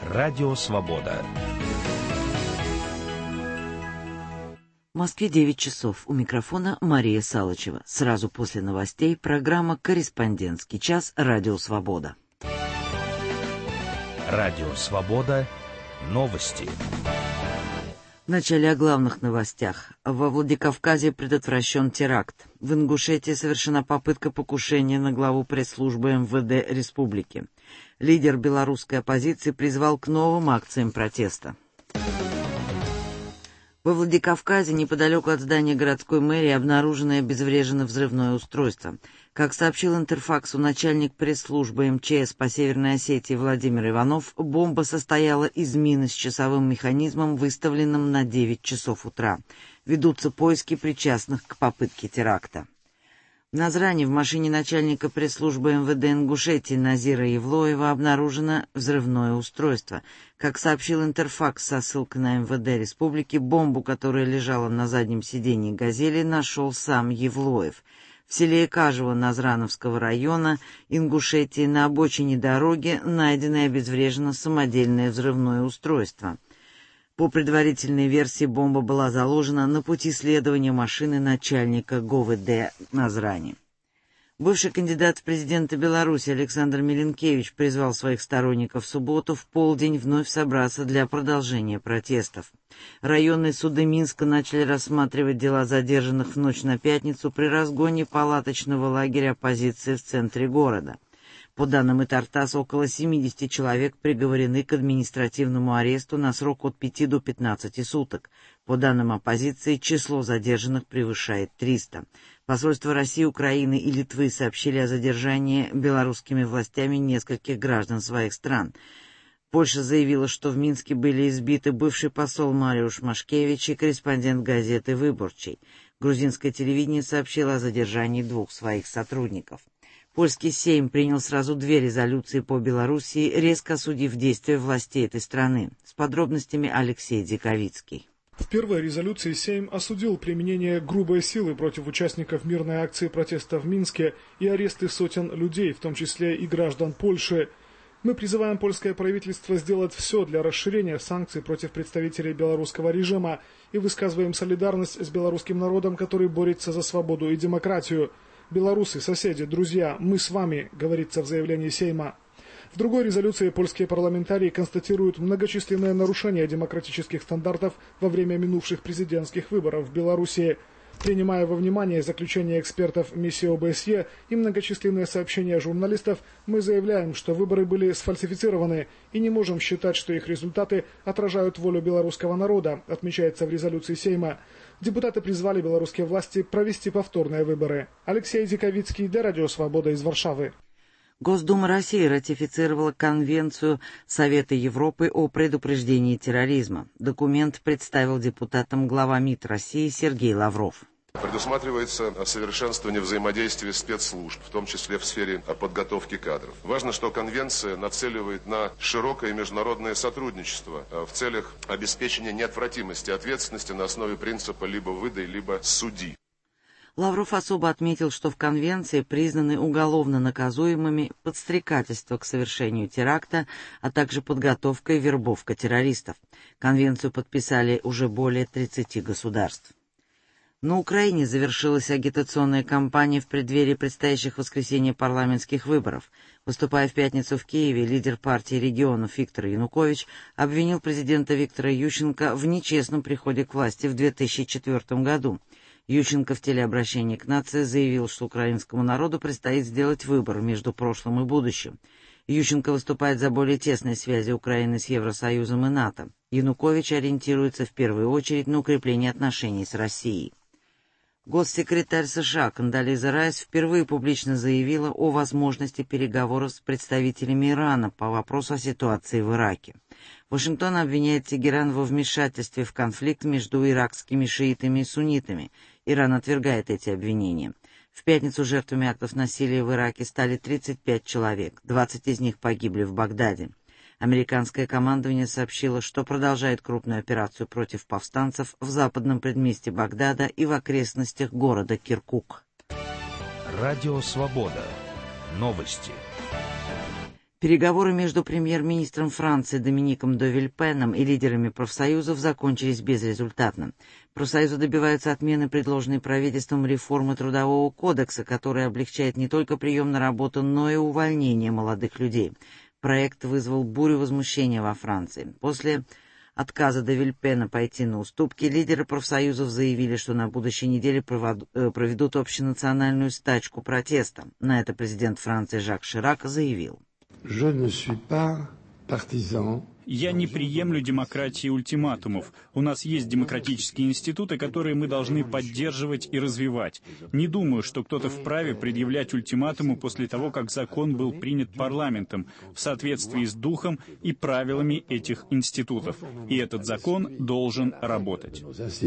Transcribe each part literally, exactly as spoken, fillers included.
Радио Свобода. В Москве девять часов. У микрофона Мария Салычева. Сразу после новостей программа «Корреспондентский час. Радио Свобода». Радио Свобода. Новости. Вначале о главных новостях. Во Владикавказе предотвращен теракт. В Ингушетии совершена попытка покушения на главу пресс-службы эм вэ дэ республики. Лидер белорусской оппозиции призвал к новым акциям протеста. Во Владикавказе, неподалеку от здания городской мэрии, обнаружено и обезврежено взрывное устройство. Как сообщил Интерфаксу начальник пресс-службы эм че эс по Северной Осетии Владимир Иванов, бомба состояла из мины с часовым механизмом, выставленным на девять часов утра. Ведутся поиски причастных к попытке теракта. В Назране в машине начальника пресс-службы эм вэ дэ Ингушетии Назира Евлоева обнаружено взрывное устройство. Как сообщил Интерфакс со ссылкой на эм вэ дэ республики, бомбу, которая лежала на заднем сиденье «Газели», нашел сам Евлоев. В селе Икажево Назрановского района Ингушетии на обочине дороги найдено и обезврежено самодельное взрывное устройство. По предварительной версии, бомба была заложена на пути следования машины начальника гэ о вэ дэ Назрани. Бывший кандидат в президенты Беларуси Александр Миленкевич призвал своих сторонников в субботу в полдень вновь собраться для продолжения протестов. Районные суды Минска начали рассматривать дела задержанных в ночь на пятницу при разгоне палаточного лагеря оппозиции в центре города. По данным Итартас, около семидесяти человек приговорены к административному аресту на срок от пяти до пятнадцати суток. По данным оппозиции, число задержанных превышает триста. Посольства России, Украины и Литвы сообщили о задержании белорусскими властями нескольких граждан своих стран. Польша заявила, что в Минске были избиты бывший посол Мариуш Машкевич и корреспондент газеты «Выборчий». Грузинское телевидение сообщило о задержании двух своих сотрудников. Польский Сейм принял сразу две резолюции по Белоруссии, резко осудив действия властей этой страны. С подробностями Алексей Диковицкий. В первой резолюции Сейм осудил применение грубой силы против участников мирной акции протеста в Минске и аресты сотен людей, в том числе и граждан Польши. Мы призываем польское правительство сделать все для расширения санкций против представителей белорусского режима и высказываем солидарность с белорусским народом, который борется за свободу и демократию. Белорусы, соседи, друзья, мы с вами, говорится в заявлении Сейма. В другой резолюции польские парламентарии констатируют многочисленные нарушения демократических стандартов во время минувших президентских выборов в Беларуси. Принимая во внимание заключения экспертов миссии о бэ эс е и многочисленные сообщения журналистов, мы заявляем, что выборы были сфальсифицированы и не можем считать, что их результаты отражают волю белорусского народа, отмечается в резолюции Сейма. Депутаты призвали белорусские власти провести повторные выборы. Алексей Диковицкий для Радио Свобода из Варшавы. Госдума России ратифицировала Конвенцию Совета Европы о предупреждении терроризма. Документ представил депутатам глава МИД России Сергей Лавров. Предусматривается совершенствование взаимодействия спецслужб, в том числе в сфере подготовки кадров. Важно, что конвенция нацеливает на широкое международное сотрудничество в целях обеспечения неотвратимости ответственности на основе принципа либо выдай, либо суди. Лавров особо отметил, что в Конвенции признаны уголовно наказуемыми подстрекательство к совершению теракта, а также подготовка и вербовка террористов. Конвенцию подписали уже более тридцати государств. На Украине завершилась агитационная кампания в преддверии предстоящих в воскресенье парламентских выборов. Выступая в пятницу в Киеве, лидер партии регионов Виктор Янукович обвинил президента Виктора Ющенко в нечестном приходе к власти в две тысячи четвёртом году. Ющенко в телеобращении к нации заявил, что украинскому народу предстоит сделать выбор между прошлым и будущим. Ющенко выступает за более тесные связи Украины с Евросоюзом и НАТО. Янукович ориентируется в первую очередь на укрепление отношений с Россией. Госсекретарь США Кондолиза Райс впервые публично заявила о возможности переговоров с представителями Ирана по вопросу о ситуации в Ираке. Вашингтон обвиняет Тегеран во вмешательстве в конфликт между иракскими шиитами и суннитами. Иран отвергает эти обвинения. В пятницу жертвами актов насилия в Ираке стали тридцать пять человек, двадцать из них погибли в Багдаде. Американское командование сообщило, что продолжает крупную операцию против повстанцев в западном предместье Багдада и в окрестностях города Киркук. Радио Свобода. Новости. Переговоры между премьер-министром Франции Домиником де Вильпеном и лидерами профсоюзов закончились безрезультатно. Профсоюзы добиваются отмены предложенной правительством реформы Трудового кодекса, которая облегчает не только прием на работу, но и увольнение молодых людей. Проект вызвал бурю возмущения во Франции. После отказа де Вильпена пойти на уступки, лидеры профсоюзов заявили, что на будущей неделе проведут общенациональную стачку протеста. На это президент Франции Жак Ширак заявил: «Я не приемлю демократии ультиматумов. У нас есть демократические институты, которые мы должны поддерживать и развивать. Не думаю, что кто-то вправе предъявлять ультиматумы после того, как закон был принят парламентом в соответствии с духом и правилами этих институтов. И этот закон должен работать»,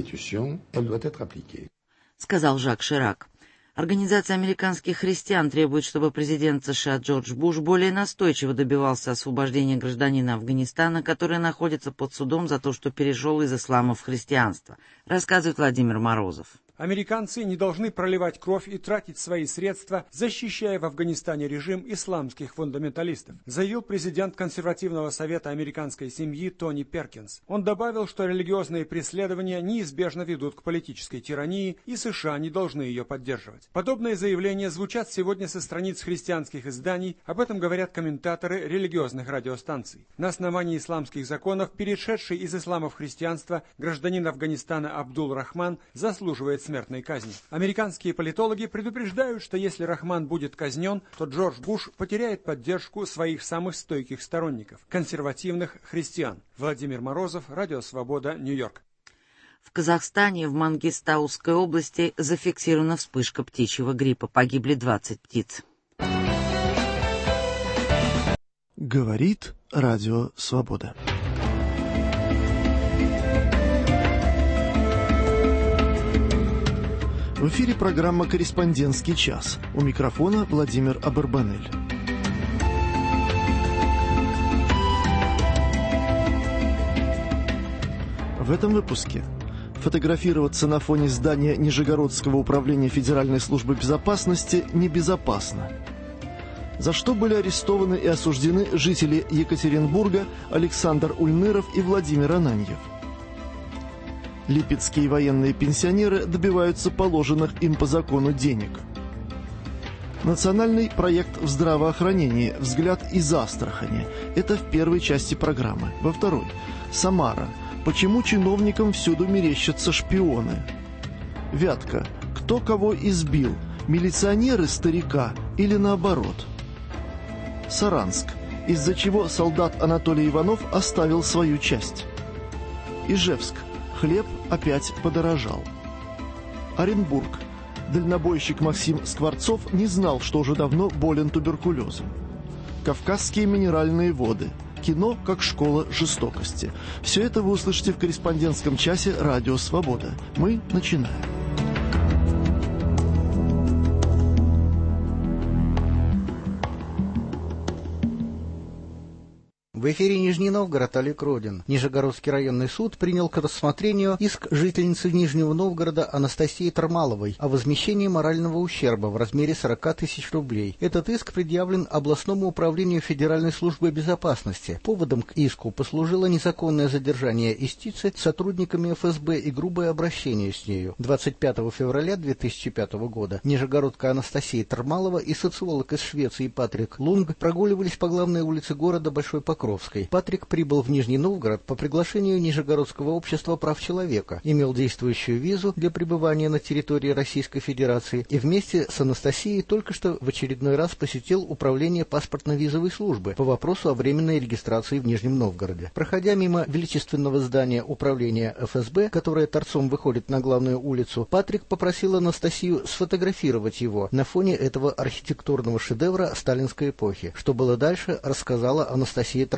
— сказал Жак Ширак. Организация американских христиан требует, чтобы президент США Джордж Буш более настойчиво добивался освобождения гражданина Афганистана, который находится под судом за то, что перешел из ислама в христианство, рассказывает Владимир Морозов. Американцы не должны проливать кровь и тратить свои средства, защищая в Афганистане режим исламских фундаменталистов, заявил президент консервативного совета американской семьи Тони Перкинс. Он добавил, что религиозные преследования неизбежно ведут к политической тирании, и США не должны ее поддерживать. Подобные заявления звучат сегодня со страниц христианских изданий, об этом говорят комментаторы религиозных радиостанций. На основании исламских законов, перешедший из ислама в христианство, гражданин Афганистана Абдул Рахман заслуживает смертной казни. Американские политологи предупреждают, что если Рахман будет казнен, то Джордж Буш потеряет поддержку своих самых стойких сторонников – консервативных христиан. Владимир Морозов, Радио Свобода, Нью-Йорк. В Казахстане в Мангистауской области зафиксирована вспышка птичьего гриппа. Погибли двадцать птиц. Говорит Радио Свобода. В эфире программа «Корреспондентский час». У микрофона Владимир Абарбанель. В этом выпуске. Фотографироваться на фоне здания Нижегородского управления Федеральной службы безопасности небезопасно. За что были арестованы и осуждены жители Екатеринбурга Александр Ульныров и Владимир Ананьев. Липецкие военные пенсионеры добиваются положенных им по закону денег. Национальный проект в здравоохранении «Взгляд из Астрахани». Это в первой части программы. Во второй – Самара. Почему чиновникам всюду мерещатся шпионы? Вятка. Кто кого избил? Милиционеры старика или наоборот? Саранск. Из-за чего солдат Анатолий Иванов оставил свою часть? Ижевск. Хлеб опять подорожал. Оренбург. Дальнобойщик Максим Скворцов не знал, что уже давно болен туберкулезом. Кавказские минеральные воды. Кино как школа жестокости. Все это вы услышите в корреспондентском часе «Радио Свобода». Мы начинаем. В эфире Нижний Новгород, Олег Родин. Нижегородский районный суд принял к рассмотрению иск жительницы Нижнего Новгорода Анастасии Тармаловой о возмещении морального ущерба в размере сорок тысяч рублей. Этот иск предъявлен областному управлению Федеральной службы безопасности. Поводом к иску послужило незаконное задержание истицы сотрудниками эф эс бэ и грубое обращение с нею. двадцать пятого февраля две тысячи пятого года нижегородка Анастасия Тармалова и социолог из Швеции Патрик Лунг прогуливались по главной улице города Большой Покров. Патрик прибыл в Нижний Новгород по приглашению Нижегородского общества прав человека, имел действующую визу для пребывания на территории Российской Федерации и вместе с Анастасией только что в очередной раз посетил управление паспортно-визовой службы по вопросу о временной регистрации в Нижнем Новгороде. Проходя мимо величественного здания управления эф эс бэ, которое торцом выходит на главную улицу, Патрик попросил Анастасию сфотографировать его на фоне этого архитектурного шедевра сталинской эпохи. Что было дальше, рассказала Анастасия Тармалова.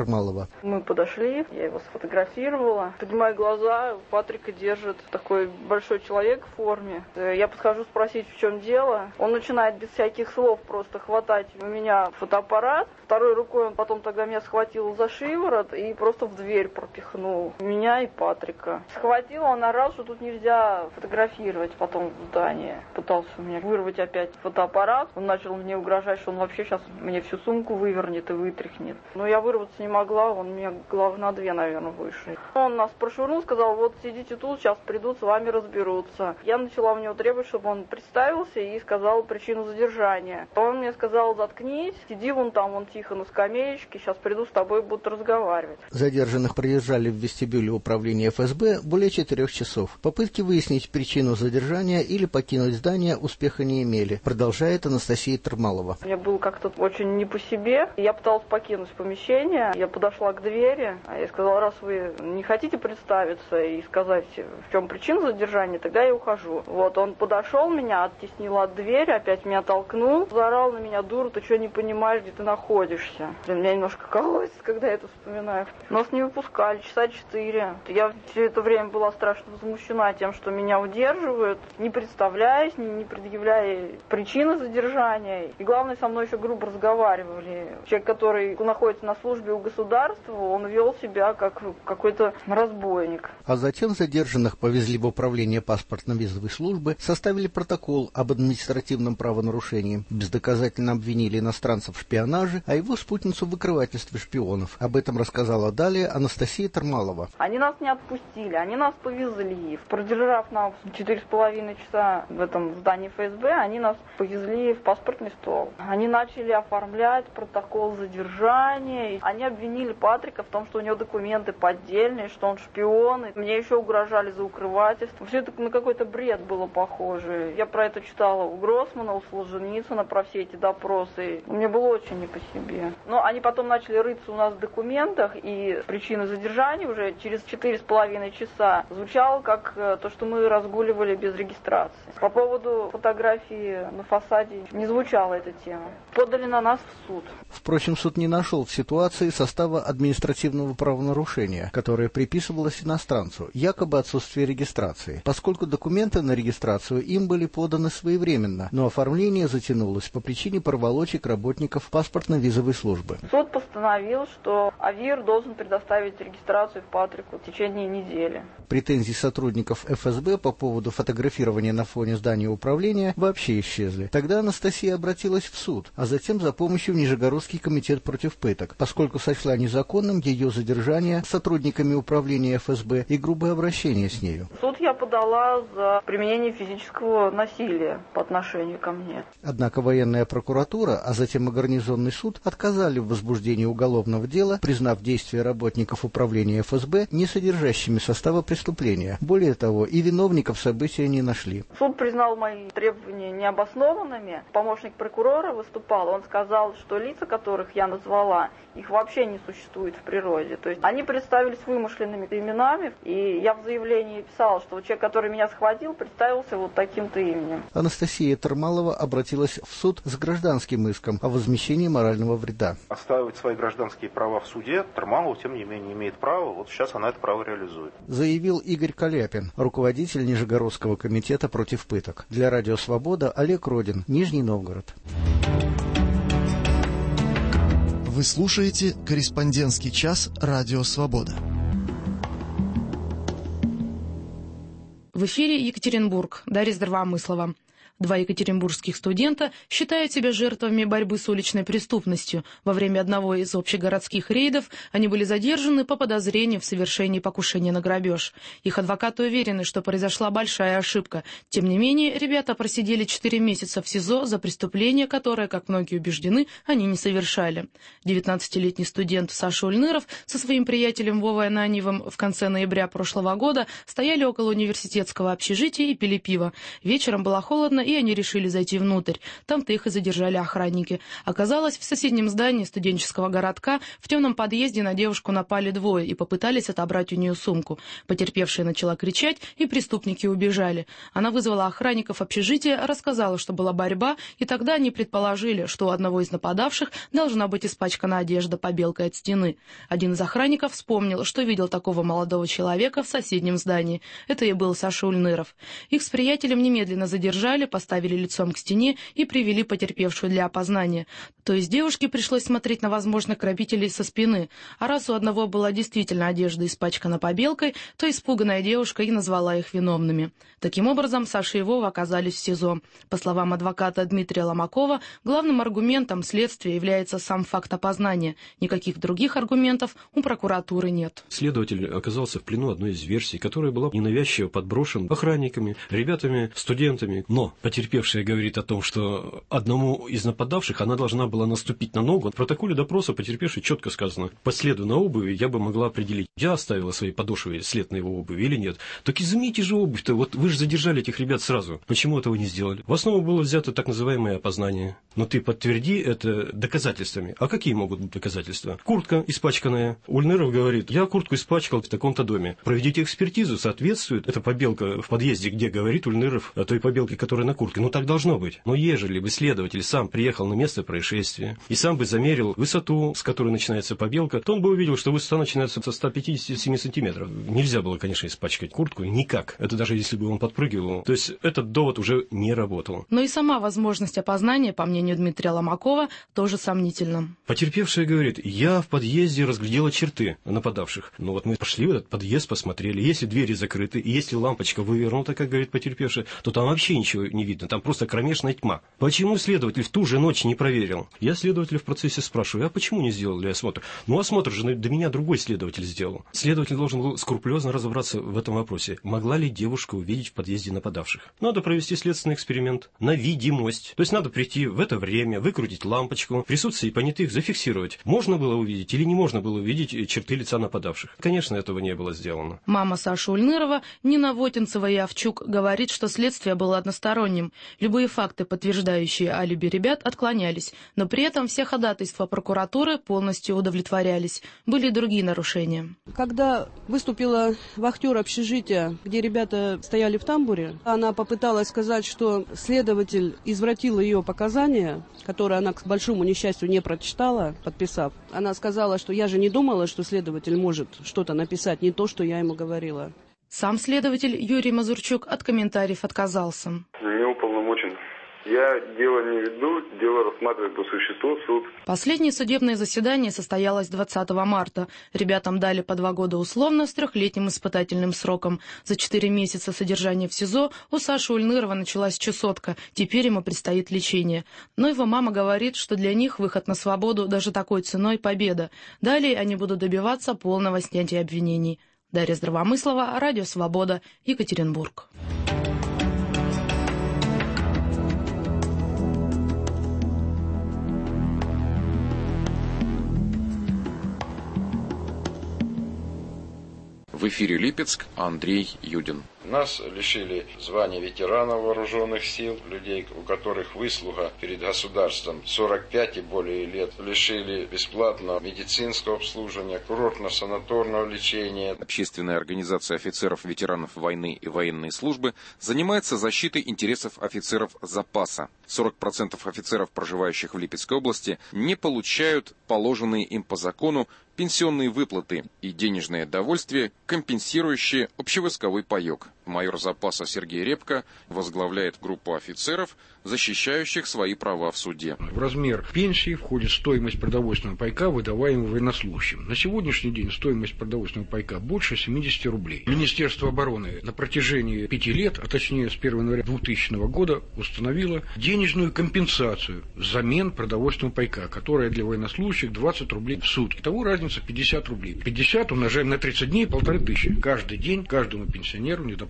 Тармалова. Мы подошли, я его сфотографировала. Поднимаю глаза, Патрика держит такой большой человек в форме. Я подхожу спросить, в чем дело. Он начинает без всяких слов просто хватать у меня фотоаппарат. Второй рукой он потом тогда меня схватил за шиворот и просто в дверь пропихнул. Меня и Патрика. Схватил, он орал, что тут нельзя фотографировать потом в здании. Пытался у меня вырвать опять фотоаппарат. Он начал мне угрожать, что он вообще сейчас мне всю сумку вывернет и вытряхнет. Но я вырваться не могла, он меня головы на две, наверное, выше. Он нас прошвырнул, сказал, вот сидите тут, сейчас придут, с вами разберутся. Я начала у него требовать, чтобы он представился и сказал причину задержания. Он мне сказал, заткнись, сиди вон там, вон тихо на скамеечке, сейчас приду с тобой, будут разговаривать. Задержанных продержали в вестибюле управления эф эс бэ более четырех часов. Попытки выяснить причину задержания или покинуть здание успеха не имели, продолжает Анастасия Тармалова. Мне было как-то очень не по себе. Я пыталась покинуть помещение. Я подошла к двери. Я сказала, раз вы не хотите представиться и сказать, в чем причина задержания, тогда я ухожу. Вот, он подошел, меня оттеснил от двери, опять меня толкнул, заорал на меня, дура, ты что не понимаешь, где ты находишься? Блин, меня немножко колотит, когда я это вспоминаю. Нас не выпускали часа четыре. Я все это время была страшно возмущена тем, что меня удерживают, не представляясь, не, не предъявляя причины задержания. И главное, со мной еще грубо разговаривали. Человек, который находится на службе у государства, он вел себя как какой-то разбойник. А затем задержанных повезли в управление паспортно-визовой службы, составили протокол об административном правонарушении, бездоказательно обвинили иностранца в шпионаже, а его спутницу в выкрывательстве шпионов. Об этом рассказала далее Анастасия Тармалова. Они нас не отпустили, они нас повезли. Продержав нас четыре с половиной часа в этом здании эф эс бэ, они нас повезли в паспортный стол. Они начали оформлять протокол задержания. Они обвинили Патрика в том, что у него документы поддельные, что он шпион. И мне еще угрожали за укрывательство. Все это на какой-то бред было похоже. Я про это читала у Гроссмана, у Солженицына, про все эти допросы. Мне было очень не по себе. Но они потом начали рыться у нас в документах, и причина задержания уже через четыре с половиной часа звучала как то, что мы разгуливали без регистрации. По поводу фотографии на фасаде не звучала эта тема. Подали на нас в суд. Впрочем, суд не нашел в ситуации состава административного правонарушения, которое приписывалось иностранцу, якобы отсутствие регистрации, поскольку документы на регистрацию им были поданы своевременно, но оформление затянулось по причине проволочек работников паспортно-визовой службы. Суд постановил, что АВИР должен предоставить регистрацию в Патрику в течение недели. Претензии сотрудников эф эс бэ по поводу фотографирования на фоне здания управления вообще исчезли. Тогда Анастасия обратилась в суд, а затем за помощью в Нижегородский комитет против пыток, поскольку сочла незаконным ее задержание сотрудниками управления эф эс бэ и грубое обращение с нею. В суд я подала за применение физического насилия по отношению ко мне. Однако военная прокуратура, а затем и гарнизонный суд отказали в возбуждении уголовного дела, признав действия работников управления эф эс бэ не содержащими состава преступления. Более того, и виновников события не нашли. Суд признал мои требования необоснованными. Помощник прокурора выступал, он сказал, что лица, которых я назвала, их вообще не существует в природе. То есть они представились вымышленными именами, и я в заявлении писала, что человек, который меня схватил, представился вот таким-то именем. Анастасия Тармалова обратилась в суд с гражданским иском о возмещении морального вреда. Отстаивать свои гражданские права в суде Тармалова, тем не менее, имеет право. Вот сейчас она это право реализует. Заявил Игорь Каляпин, руководитель Нижегородского комитета против пыток. Для Радио Свобода Олег Родин, Нижний Новгород. Вы слушаете «Корреспондентский час» Радио Свобода. В эфире Екатеринбург. Дарья Здравомыслова. Два екатеринбургских студента считают себя жертвами борьбы с уличной преступностью. Во время одного из общегородских рейдов они были задержаны по подозрению в совершении покушения на грабеж. Их адвокаты уверены, что произошла большая ошибка. Тем не менее, ребята просидели четыре месяца в СИЗО за преступление, которое, как многие убеждены, они не совершали. девятнадцатилетний студент Саша Ульныров со своим приятелем Вовой Ананьевым в конце ноября прошлого года стояли около университетского общежития и пили пиво. Вечером было холодно, и они решили зайти внутрь. Там-то их и задержали охранники. Оказалось, в соседнем здании студенческого городка в темном подъезде на девушку напали двое и попытались отобрать у нее сумку. Потерпевшая начала кричать, и преступники убежали. Она вызвала охранников общежития, рассказала, что была борьба, и тогда они предположили, что у одного из нападавших должна быть испачкана одежда побелкой от стены. Один из охранников вспомнил, что видел такого молодого человека в соседнем здании. Это и был Саша Ульныров. Их с приятелем немедленно задержали, поставили лицом к стене и привели потерпевшую для опознания. То есть девушке пришлось смотреть на возможных грабителей со спины. А раз у одного была действительно одежда испачкана побелкой, то испуганная девушка и назвала их виновными. Таким образом, Саша и Вова оказались в СИЗО. По словам адвоката Дмитрия Ломакова, главным аргументом следствия является сам факт опознания. Никаких других аргументов у прокуратуры нет. Следователь оказался в плену одной из версий, которая была ненавязчиво подброшена охранниками, ребятами, студентами. Но потерпевшая говорит о том, что одному из нападавших она должна была наступить на ногу. В протоколе допроса потерпевшей четко сказано: по следу на обуви я бы могла определить, я оставила свои подошвы след на его обуви или нет. Так изымите же обувь-то, вот вы же задержали этих ребят сразу. Почему этого не сделали? В основу было взято так называемое опознание. Но ты подтверди это доказательствами. А какие могут быть доказательства? Куртка испачканная. Ульныров говорит: я куртку испачкал в таком-то доме. Проведите экспертизу, соответствует эта побелка в подъезде, где говорит Ульныров о той побелке, которая на куртке. Ну так должно быть. Но ежели бы следователь сам приехал на место происшествия и сам бы замерил высоту, с которой начинается побелка, то он бы увидел, что высота начинается со ста пятидесяти семи сантиметров. Нельзя было, конечно, испачкать куртку. Никак. Это даже если бы он подпрыгивал. То есть этот довод уже не работал. Но и сама возможность опознания, по мнению Дмитрия Ломакова, тоже сомнительна. Потерпевшая говорит: я в подъезде разглядела черты нападавших. Ну вот мы пошли в этот подъезд, посмотрели. Если двери закрыты, и если лампочка вывернута, как говорит потерпевшая, то там вообще ничего не видно. Там просто кромешная тьма. Почему следователь в ту же ночь не проверил? Я следователя в процессе спрашиваю: а почему не сделали осмотр? Ну осмотр же до меня другой следователь сделал. Следователь должен был скрупулезно разобраться в этом вопросе. Могла ли девушка увидеть в подъезде нападавших? Надо провести следственный эксперимент на видимость. То есть надо прийти в это время, выкрутить лампочку, в присутствии понятых зафиксировать. Можно было увидеть или не можно было увидеть черты лица нападавших? Конечно, этого не было сделано. Мама Саши Ульнырова, Нина Вотинцева и Овчук, говорит, что следствие было односторонним. Любые факты, подтверждающие алиби ребят, отклонялись, но при этом все ходатайства прокуратуры полностью удовлетворялись. Были и другие нарушения. Когда выступила вахтер общежития, где ребята стояли в тамбуре, она попыталась сказать, что следователь извратил ее показания, которые она, к большому несчастью, не прочитала, подписав. Она сказала, что я же не думала, что следователь может что-то написать, не то, что я ему говорила. Сам следователь Юрий Мазурчук от комментариев отказался. Не уполномочен. Я дело не веду, дело рассматривает по существу суд. Последнее судебное заседание состоялось двадцатого марта. Ребятам дали по два года условно с трехлетним испытательным сроком. За четыре месяца содержания в СИЗО у Саши Ульнырова началась чесотка. Теперь ему предстоит лечение. Но его мама говорит, что для них выход на свободу даже такой ценой победа. Далее они будут добиваться полного снятия обвинений. Дарья Здравомыслова, Радио Свобода, Екатеринбург. В эфире Липецк, Андрей Юдин. Нас лишили звания ветерана вооруженных сил, людей, у которых выслуга перед государством сорок пять и более лет. Лишили бесплатного медицинского обслуживания, курортно-санаторного лечения. Общественная организация офицеров-ветеранов войны и военной службы занимается защитой интересов офицеров запаса. сорок процентов офицеров, проживающих в Липецкой области, не получают положенные им по закону пенсионные выплаты и денежное довольствие, компенсирующие общевойсковой паёк. Майор запаса Сергей Репко возглавляет группу офицеров, защищающих свои права в суде. В размер пенсии входит стоимость продовольственного пайка, выдаваемого военнослужащим. На сегодняшний день стоимость продовольственного пайка больше семидесяти рублей. Министерство обороны на протяжении пяти лет, а точнее с первого января двухтысячного года, установило денежную компенсацию взамен продовольственного пайка, которая для военнослужащих двадцать рублей в сутки. Итого разница пятьдесят рублей. пятьдесят умножаем на тридцать дней, полторы тысячи. Каждый день каждому пенсионеру недоплачивают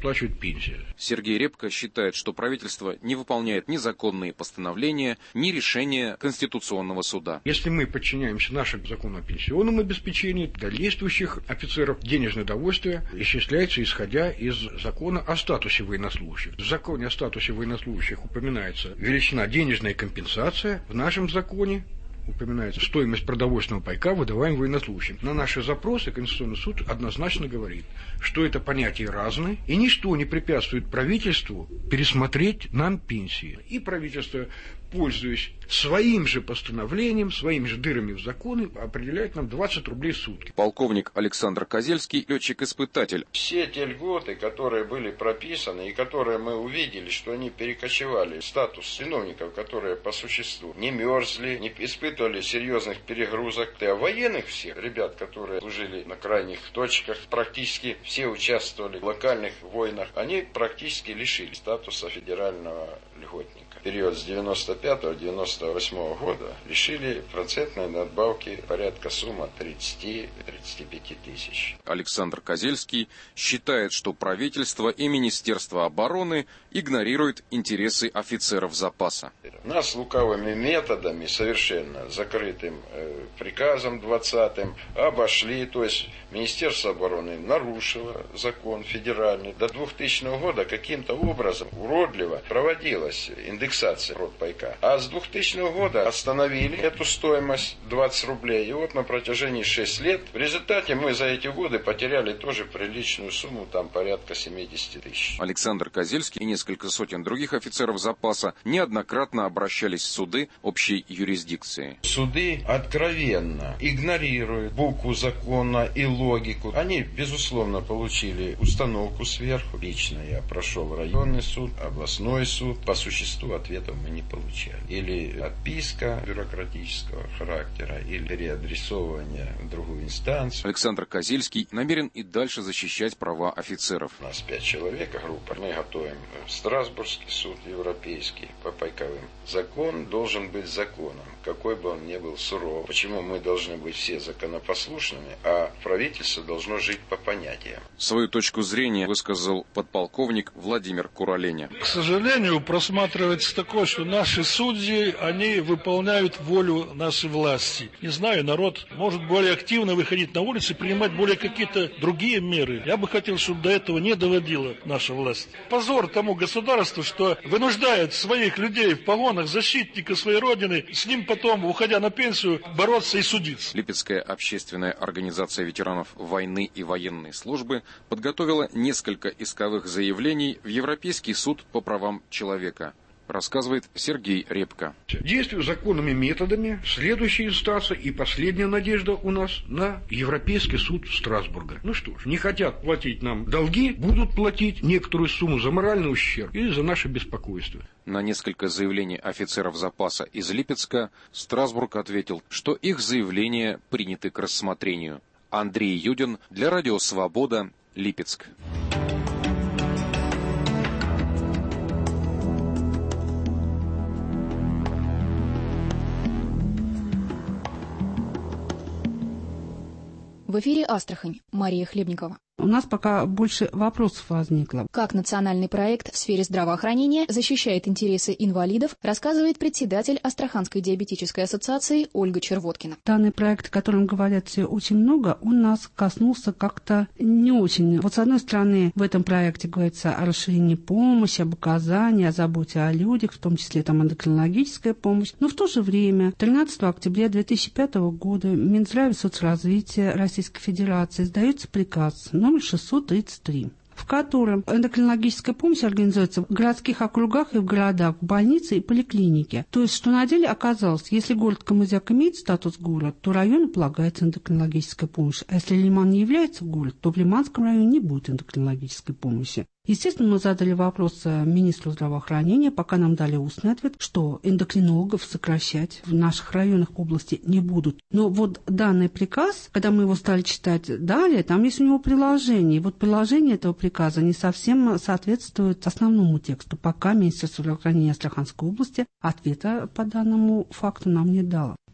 выплачивать пенсию. Сергей Репко считает, что правительство не выполняет ни законные постановления, ни решения Конституционного суда. Если мы подчиняемся нашему закону о пенсионном обеспечении, для действующих офицеров денежное довольствие исчисляется исходя из закона о статусе военнослужащих. В законе о статусе военнослужащих упоминается величина денежная компенсация. В нашем законе упоминается стоимость продовольственного пайка, выдаваемого военнослужащим. На наши запросы Конституционный суд однозначно говорит, что это понятия разные, и ничто не препятствует правительству пересмотреть нам пенсии. И правительство, пользуясь своим же постановлением, своими же дырами в законе, определяет нам двадцать рублей в сутки. Полковник Александр Козельский, летчик-испытатель. Все те льготы, которые были прописаны и которые мы увидели, что они перекочевали в статус чиновников, которые по существу не мерзли, не испытывали серьезных перегрузок, а военных всех ребят, которые служили на крайних точках, практически все участвовали в локальных войнах, они практически лишились статуса федерального льготника. В период с девяносто пятого — девяносто восьмого года лишили процентной надбавки порядка суммы тридцать-тридцать пять тысяч. Александр Козельский считает, что правительство и Министерство обороны игнорируют интересы офицеров запаса. Нас лукавыми методами, совершенно закрытым э, приказом двадцатым, обошли, то есть Министерство обороны нарушило закон федеральный. До двухтысячного года каким-то образом уродливо проводилась индексация родпайка. А с двухтысячного года остановили эту стоимость двадцать рублей. И вот на протяжении шести лет, в результате мы за эти годы потеряли тоже приличную сумму, там порядка семьдесят тысяч. Александр Козельский и несколько сотен других офицеров запаса неоднократно обращались в суды общей юрисдикции. Суды откровенно игнорируют букву закона и логику. Они, безусловно, получили установку сверху. Лично я прошел районный суд, областной суд. По существу ответов мы не получали. Или отписка бюрократического характера, или переадресовывание в другую инстанцию. Александр Козельский намерен и дальше защищать права офицеров. У нас пять человек, группа. Мы готовим Страсбургский суд европейский по пайковым. Закон должен быть законом, какой бы он ни был суров. Почему мы должны быть все законопослушными, а правительство должно жить по понятиям? Свою точку зрения высказал подполковник Владимир Кураленя. К сожалению, просматривается такое, что наши судьи, они выполняют волю нашей власти. Не знаю, народ может более активно выходить на улицы и принимать более какие-то другие меры. Я бы хотел, чтобы до этого не доводила наша власть. Позор тому государству, что вынуждает своих людей в погонах защитника своей родины, с ним потом, уходя на пенсию, бороться и судиться. Липецкая общественная организация ветеранов войны и военной службы подготовила несколько исковых заявлений в Европейский суд по правам человека. Рассказывает Сергей Репко. Действую законными методами следующая инстанция и последняя надежда у нас на Европейский суд Страсбурга. Ну что ж, не хотят платить нам долги, будут платить некоторую сумму за моральный ущерб или за наше беспокойство. На несколько заявлений офицеров запаса из Липецка Страсбург ответил, что их заявления приняты к рассмотрению. Андрей Юдин для Радио Свобода, Липецк. В эфире Астрахань. Мария Хлебникова. У нас пока больше вопросов возникло. Как национальный проект в сфере здравоохранения защищает интересы инвалидов, рассказывает председатель Астраханской диабетической ассоциации Ольга Червоткина. Данный проект, о котором говорят все очень много, он нас коснулся как-то не очень. Вот с одной стороны, в этом проекте говорится о расширении помощи, об оказании, о заботе о людях, в том числе там эндокринологическая помощь. Но в то же время тринадцатого октября две тысячи пятого года Минздраве и соцразвития Российской Федерации издается приказ номер шестьсот тридцать три, в котором эндокринологическая помощь организуется в городских округах и в городах, в больнице и поликлинике. То есть, что на деле оказалось, если город Камызяк имеет статус города, то району полагается эндокринологическая помощь. А если Лиман не является городом, то в Лиманском районе не будет эндокринологической помощи. Естественно, мы задали вопрос министру здравоохранения, пока нам дали устный ответ, что эндокринологов сокращать в наших районах области не будут. Но вот данный приказ, когда мы его стали читать далее, там есть у него приложение. И вот приложение этого приказа не совсем соответствует основному тексту. Пока Министерство здравоохранения Астраханской области ответа по данному факту нам не дало.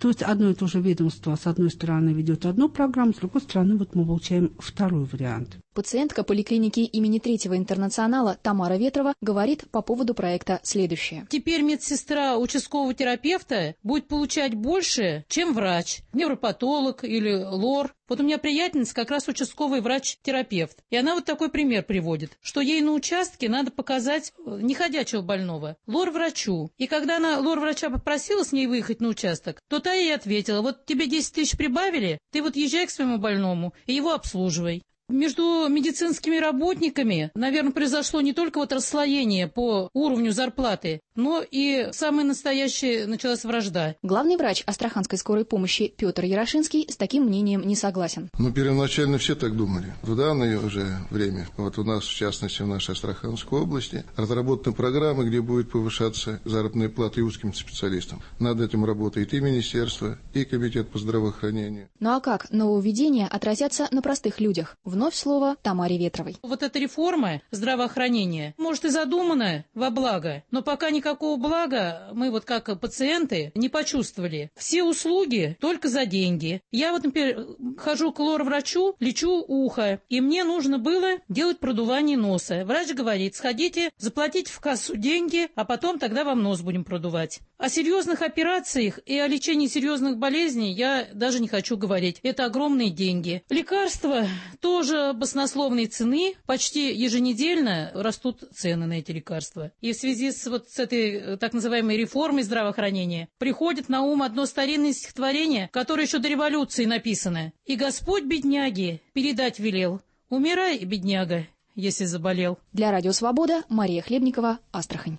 То есть одно и то же ведомство с одной стороны ведет одну программу, с другой стороны вот мы получаем второй вариант. Пациентка поликлиники имени Третьего интернационала Тамара Ветрова говорит по поводу проекта следующее. Теперь медсестра участкового терапевта будет получать больше, чем врач, невропатолог или лор. Вот у меня приятельница как раз участковый врач-терапевт. И она вот такой пример приводит, что ей на участке надо показать неходячего больного лор-врачу. И когда она лор-врача попросила с ней выехать на участок, то та ей ответила: вот тебе десять тысяч прибавили, ты вот езжай к своему больному и его обслуживай. Между медицинскими работниками, наверное, произошло не только вот расслоение по уровню зарплаты, но и самая настоящая началась вражда. Главный врач Астраханской скорой помощи Петр Ярошинский с таким мнением не согласен. Ну, первоначально все так думали. В данное уже время, вот у нас, в частности, в нашей Астраханской области, разработаны программы, где будет повышаться заработная плата и узким специалистам. Над этим работает и министерство, и комитет по здравоохранению. Ну а как нововведения отразятся на простых людях? Вновь слово Тамаре Ветровой. Вот эта реформа здравоохранения, может, и задумана во благо, но пока никакого блага мы вот как пациенты не почувствовали. Все услуги только за деньги. Я вот, например, хожу к лор-врачу, лечу ухо, и мне нужно было делать продувание носа. Врач говорит: сходите, заплатите в кассу деньги, а потом тогда вам нос будем продувать. О серьезных операциях и о лечении серьезных болезней я даже не хочу говорить. Это огромные деньги. Лекарства тоже баснословной цены, почти еженедельно растут цены на эти лекарства. И в связи с вот с этой так называемой реформой здравоохранения приходит на ум одно старинное стихотворение, которое еще до революции написано. «И Господь бедняги передать велел, умирай, бедняга, если заболел». Для Радио Свобода Мария Хлебникова, Астрахань.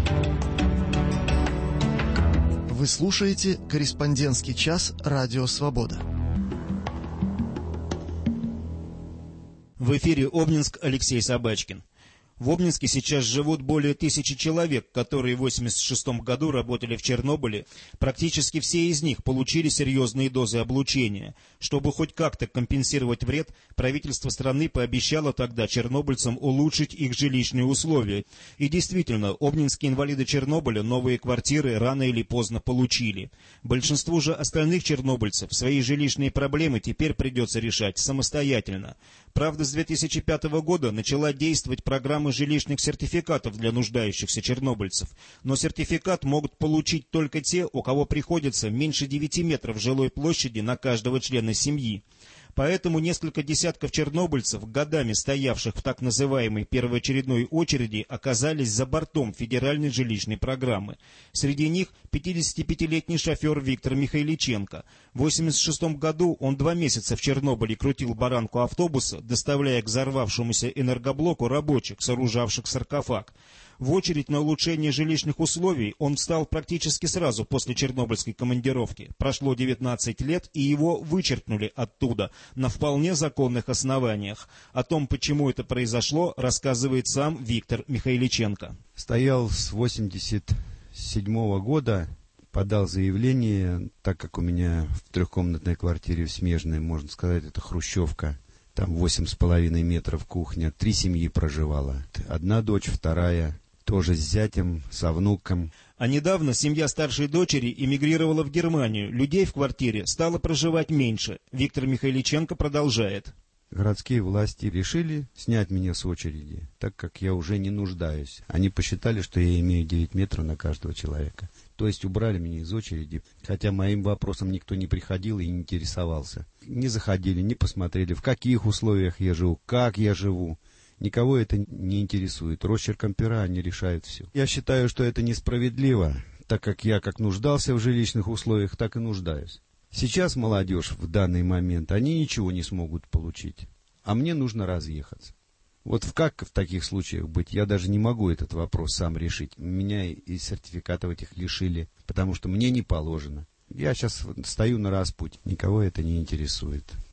Вы слушаете «Корреспондентский час» Радио Свобода. В эфире Обнинск, Алексей Собачкин. В Обнинске сейчас живут более тысячи человек, которые в восемьдесят шестом году работали в Чернобыле. Практически все из них получили серьезные дозы облучения. Чтобы хоть как-то компенсировать вред, правительство страны пообещало тогда чернобыльцам улучшить их жилищные условия. И действительно, обнинские инвалиды Чернобыля новые квартиры рано или поздно получили. Большинству же остальных чернобыльцев свои жилищные проблемы теперь придется решать самостоятельно. Правда, с две тысячи пятого года начала действовать программа жилищных сертификатов для нуждающихся чернобыльцев. Но сертификат могут получить только те, у кого приходится меньше девяти метров жилой площади на каждого члена семьи. Поэтому несколько десятков чернобыльцев, годами стоявших в так называемой первоочередной очереди, оказались за бортом федеральной жилищной программы. Среди них пятидесятипятилетний шофер Виктор Михайличенко. В восемьдесят шестом году он два месяца в Чернобыле крутил баранку автобуса, доставляя к взорвавшемуся энергоблоку рабочих, сооружавших саркофаг. В очередь на улучшение жилищных условий он встал практически сразу после чернобыльской командировки. Прошло девятнадцать лет, и его вычеркнули оттуда на вполне законных основаниях. О том, почему это произошло, рассказывает сам Виктор Михайличенко. Стоял с восемьдесят седьмого года, подал заявление, так как у меня в трехкомнатной квартире в Смежной, можно сказать, это хрущевка. Там восемь с половиной метров кухня, три семьи проживала. Одна дочь, вторая, тоже с зятем, со внуком. А недавно семья старшей дочери эмигрировала в Германию. Людей в квартире стало проживать меньше. Виктор Михайличенко продолжает. Городские власти решили снять меня с очереди, так как я уже не нуждаюсь. Они посчитали, что я имею девять метров на каждого человека. То есть убрали меня из очереди, хотя моим вопросом никто не приходил и не интересовался. Не заходили, не посмотрели, в каких условиях я живу, как я живу. Никого это не интересует. Росчерком пера они решают все. Я считаю, что это несправедливо, так как я как нуждался в жилищных условиях, так и нуждаюсь. Сейчас молодежь в данный момент, они ничего не смогут получить, а мне нужно разъехаться. Вот как в таких случаях быть, я даже не могу этот вопрос сам решить. Меня и сертификатов этих лишили, потому что мне не положено. Я сейчас стою на распутье, никого это не интересует.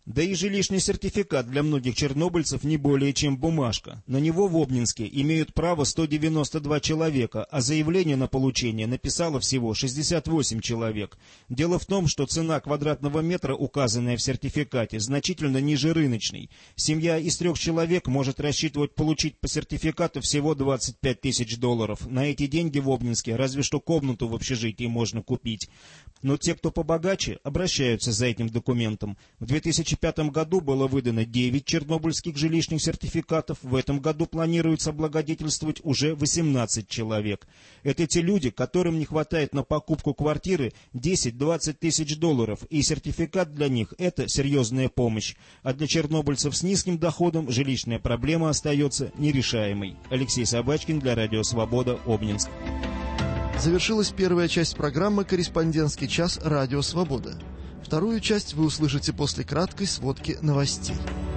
Да и жилищный сертификат для многих чернобыльцев не более чем бумажка. На него в Обнинске имеют право сто девяносто два человека, а заявление на получение написало всего шестьдесят восемь человек. Дело в том, что цена квадратного метра, указанная в сертификате, значительно ниже рыночной. Семья из трех человек может рассчитывать получить по сертификату всего двадцать пять тысяч долларов. На эти деньги в Обнинске разве что комнату в общежитии можно купить. Но те, кто побогаче, обращаются за этим документом. В две тысячи пятом году было выдано девять чернобыльских жилищных сертификатов, в этом году планируется облагодетельствовать уже восемнадцать человек. Это те люди, которым не хватает на покупку квартиры десять-двадцать тысяч долларов, и сертификат для них – это серьезная помощь. А для чернобыльцев с низким доходом жилищная проблема остается нерешаемой. Алексей Собачкин для Радио Свобода, Обнинск. Завершилась первая часть программы «Корреспондентский час. Радио Свобода». Вторую часть вы услышите после краткой сводки новостей.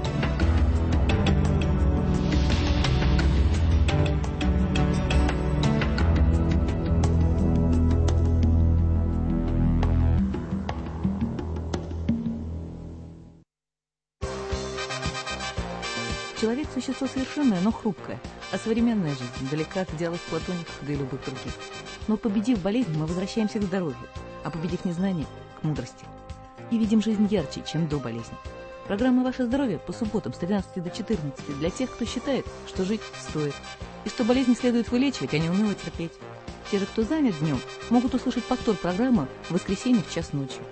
Человек – существо совершенное, но хрупкое, а современная жизнь далека от идеалов платоников, да и любых других. Но победив болезнь, мы возвращаемся к здоровью, а победив незнание – к мудрости. И видим жизнь ярче, чем до болезни. Программа «Ваше здоровье» по субботам с тринадцати до четырнадцати для тех, кто считает, что жить стоит, и что болезни следует вылечивать, а не уныло терпеть. Те же, кто занят днем, могут услышать повтор программы в воскресенье в час ночи.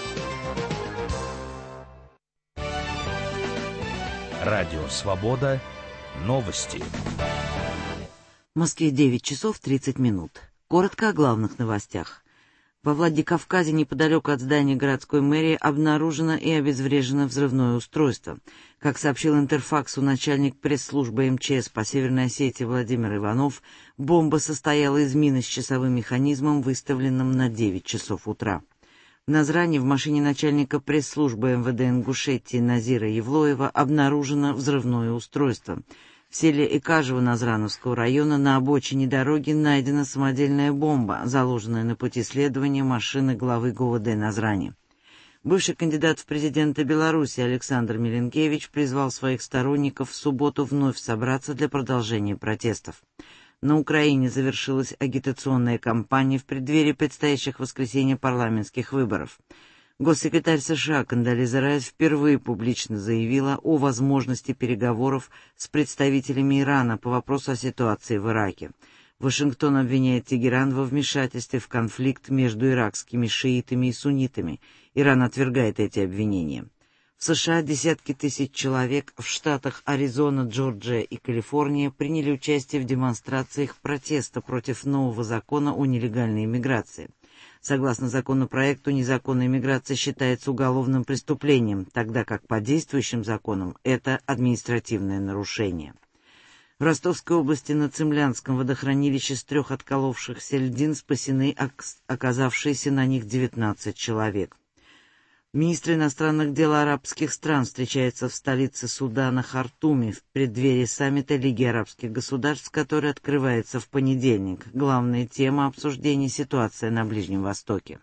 Радио «Свобода». Новости. В Москве девять часов тридцать минут. Коротко о главных новостях. Во Владикавказе, неподалеку от здания городской мэрии, обнаружено и обезврежено взрывное устройство. Как сообщил Интерфаксу начальник пресс-службы эм че эс по Северной Осетии Владимир Иванов, бомба состояла из мины с часовым механизмом, выставленным на девять часов утра. В Назране в машине начальника пресс-службы эм вэ дэ Ингушетии Назира Евлоева обнаружено взрывное устройство. В селе Икажево Назрановского района на обочине дороги найдена самодельная бомба, заложенная на пути следования машины главы гэ о вэ дэ Назрани. Бывший кандидат в президенты Беларуси Александр Миленкевич призвал своих сторонников в субботу вновь собраться для продолжения протестов. На Украине завершилась агитационная кампания в преддверии предстоящих в воскресенье парламентских выборов. Госсекретарь США Кондолиза Райс впервые публично заявила о возможности переговоров с представителями Ирана по вопросу о ситуации в Ираке. Вашингтон обвиняет Тегеран во вмешательстве в конфликт между иракскими шиитами и суннитами. Иран отвергает эти обвинения. В США десятки тысяч человек в штатах Аризона, Джорджия и Калифорния приняли участие в демонстрациях протеста против нового закона о нелегальной иммиграции. Согласно законопроекту, незаконная иммиграция считается уголовным преступлением, тогда как по действующим законам это административное нарушение. В Ростовской области на Цимлянском водохранилище с трех отколовшихся льдин спасены оказавшиеся на них девятнадцать человек. Министр иностранных дел арабских стран встречается в столице Судана Хартуме в преддверии саммита Лиги арабских государств, который открывается в понедельник. Главная тема обсуждения – ситуация на Ближнем Востоке.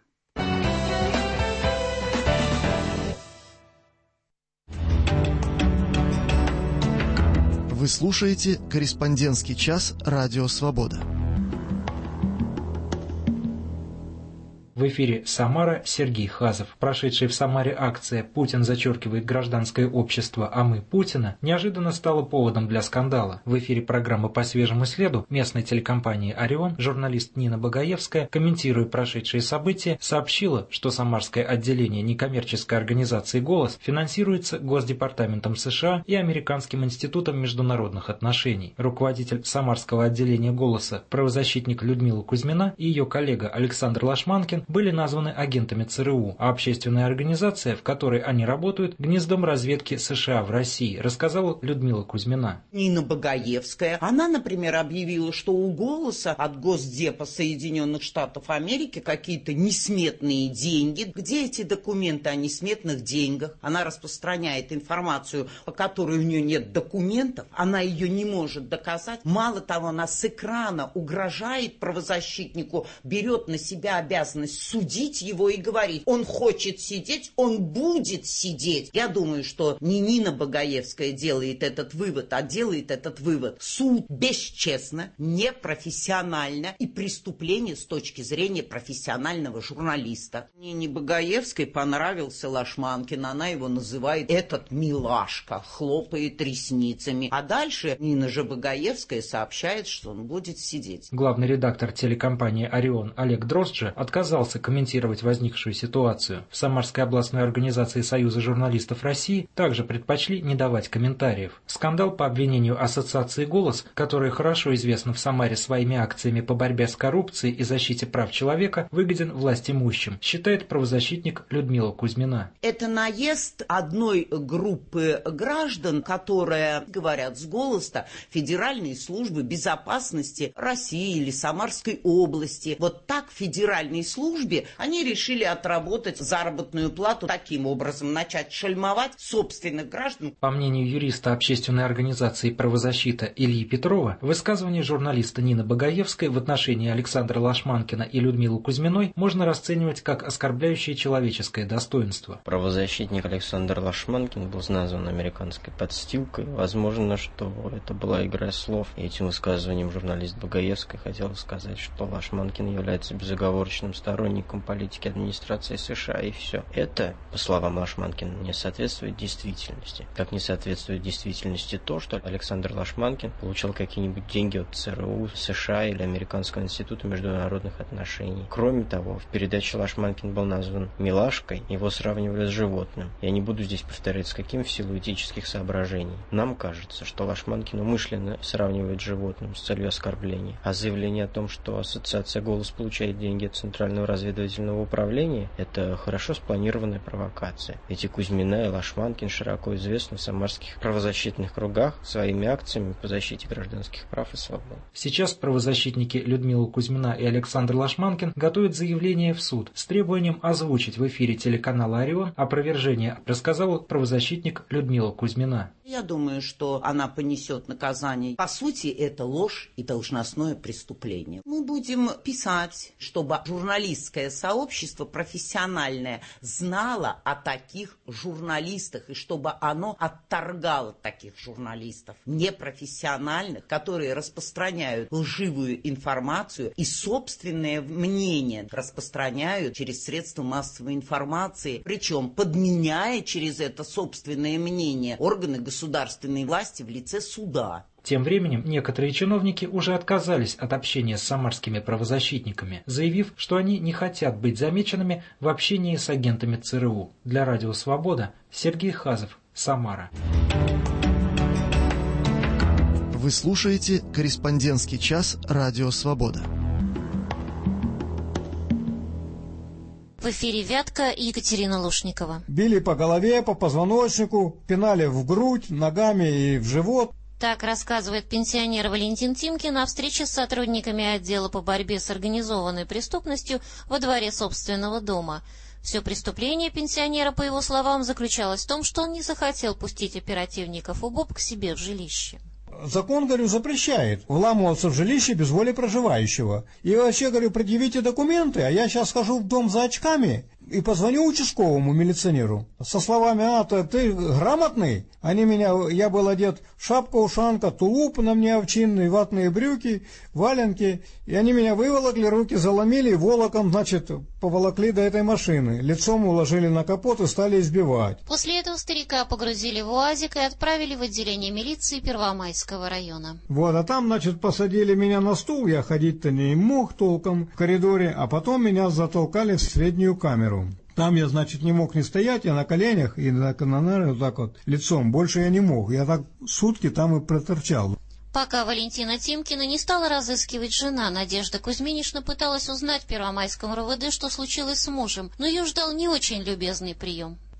Вы слушаете «Корреспондентский час. Радио Свобода». В эфире Самара, Сергей Хазов. Прошедшая в Самаре акция «Путин зачеркивает гражданское общество, а мы Путина» неожиданно стала поводом для скандала. В эфире программы «По свежему следу» местной телекомпании «Орион» журналист Нина Багаевская, комментируя прошедшие события, сообщила, что самарское отделение некоммерческой организации «Голос» финансируется Госдепартаментом США и Американским институтом международных отношений. Руководитель самарского отделения «Голоса», правозащитник Людмила Кузьмина и ее коллега Александр Лашманкин были названы агентами ЦРУ, а общественная организация, в которой они работают, гнездом разведки США в России, рассказала Людмила Кузьмина. Нина Багаевская, она, например, объявила, что у «Голоса» от Госдепа Соединенных Штатов Америки какие-то несметные деньги. Где эти документы о несметных деньгах? Она распространяет информацию, по которой у нее нет документов, она ее не может доказать. Мало того, она с экрана угрожает правозащитнику, берет на себя обязанность судить его и говорить, он хочет сидеть, он будет сидеть. Я думаю, что не Нина Багаевская делает этот вывод, а делает этот вывод суд бесчестно, непрофессионально и преступление с точки зрения профессионального журналиста. Нине Багаевской понравился Лашманкин, она его называет «этот милашка», хлопает ресницами. А дальше Нина же Багаевская сообщает, что он будет сидеть. Главный редактор телекомпании «Орион» Олег Дрозджи отказался комментировать возникшую ситуацию. В Самарской областной организации Союза журналистов России также предпочли не давать комментариев. Скандал по обвинению ассоциации «Голос», которая хорошо известна в Самаре своими акциями по борьбе с коррупцией и защите прав человека, выгоден властимущим, считает правозащитник Людмила Кузьмина. Это наезд одной группы граждан, которая, говорят с голоса, Федеральной службы безопасности России или Самарской области. Вот так в федеральной службе они решили отработать заработную плату, таким образом начать шельмовать собственных граждан. По мнению юриста общественной организации «Правозащита» Ильи Петрова, высказывание журналиста Нины Багаевской в отношении Александра Лашманкина и Людмилы Кузьминой можно расценивать как оскорбляющее человеческое достоинство. Правозащитник Александр Лашманкин был назван американской подстилкой. Возможно, что это была игра слов. И этим высказыванием журналист Багаевской хотел сказать, что Лашманкин является безоговорочным сторонником политики администрации США, и все. Это, по словам Лашманкина, не соответствует действительности. Как не соответствует действительности то, что Александр Лашманкин получал какие-нибудь деньги от ЦРУ, США или Американского института международных отношений. Кроме того, в передаче Лашманкин был назван милашкой, его сравнивали с животным. Я не буду здесь повторять, с каким, в силу этических соображений. Нам кажется, что Лашманкин умышленно сравнивает с животным с целью оскорбления. А заявление о том, что ассоциация «Голос» получает деньги от Центрального разведывательного управления, это хорошо спланированная провокация. Ведь и Кузьмина, и Лашманкин широко известны в самарских правозащитных кругах своими акциями по защите гражданских прав и свобод. Сейчас правозащитники Людмила Кузьмина и Александр Лашманкин готовят заявление в суд с требованием озвучить в эфире телеканала «Орион» опровержение, рассказала правозащитник Людмила Кузьмина. Я думаю, что она понесет наказание. По сути, это ложь и должностное преступление. Мы будем писать, чтобы журналистское сообщество профессиональное знало о таких журналистах, и чтобы оно отторгало таких журналистов непрофессиональных, которые распространяют лживую информацию и собственное мнение распространяют через средства массовой информации, причем подменяя через это собственное мнение органы государственной государственной власти в лице суда. Тем временем некоторые чиновники уже отказались от общения с самарскими правозащитниками, заявив, что они не хотят быть замеченными в общении с агентами ЦРУ. Для Радио Свобода Сергей Хазов, Самара. Вы слушаете «Корреспондентский час» Радио Свобода. В эфире «Вятка» и Екатерина Лушникова. Били по голове, по позвоночнику, пинали в грудь, ногами и в живот. Так рассказывает пенсионер Валентин Тимкин о встрече с сотрудниками отдела по борьбе с организованной преступностью во дворе собственного дома. Все преступление пенсионера, по его словам, заключалось в том, что он не захотел пустить оперативников УБОП к себе в жилище. Закон, говорю, запрещает вламываться в жилище без воли проживающего. И вообще, говорю, предъявите документы, а я сейчас схожу в дом за очками и позвоню участковому милиционеру со словами: а, ты, ты грамотный? Они меня, я был одет в шапка-ушанка, тулуп на мне овчинный, ватные брюки, валенки, и они меня выволокли, руки заломили и волоком, значит, поволокли до этой машины, лицом уложили на капот и стали избивать. После этого старика погрузили в УАЗик и отправили в отделение милиции Первомайского района. Вот, а там, значит, посадили меня на стул, я ходить-то не мог толком в коридоре, а потом меня затолкали в среднюю камеру. Там я, значит, не мог не стоять, я на коленях и на канонере вот так вот лицом. Больше я не мог. Я так сутки там и проторчал. Пока Валентина Тимкина не стала разыскивать жена, Надежда Кузьминишна пыталась узнать в Первомайском РОВД, что случилось с мужем, но ее ждал не очень любезный прием.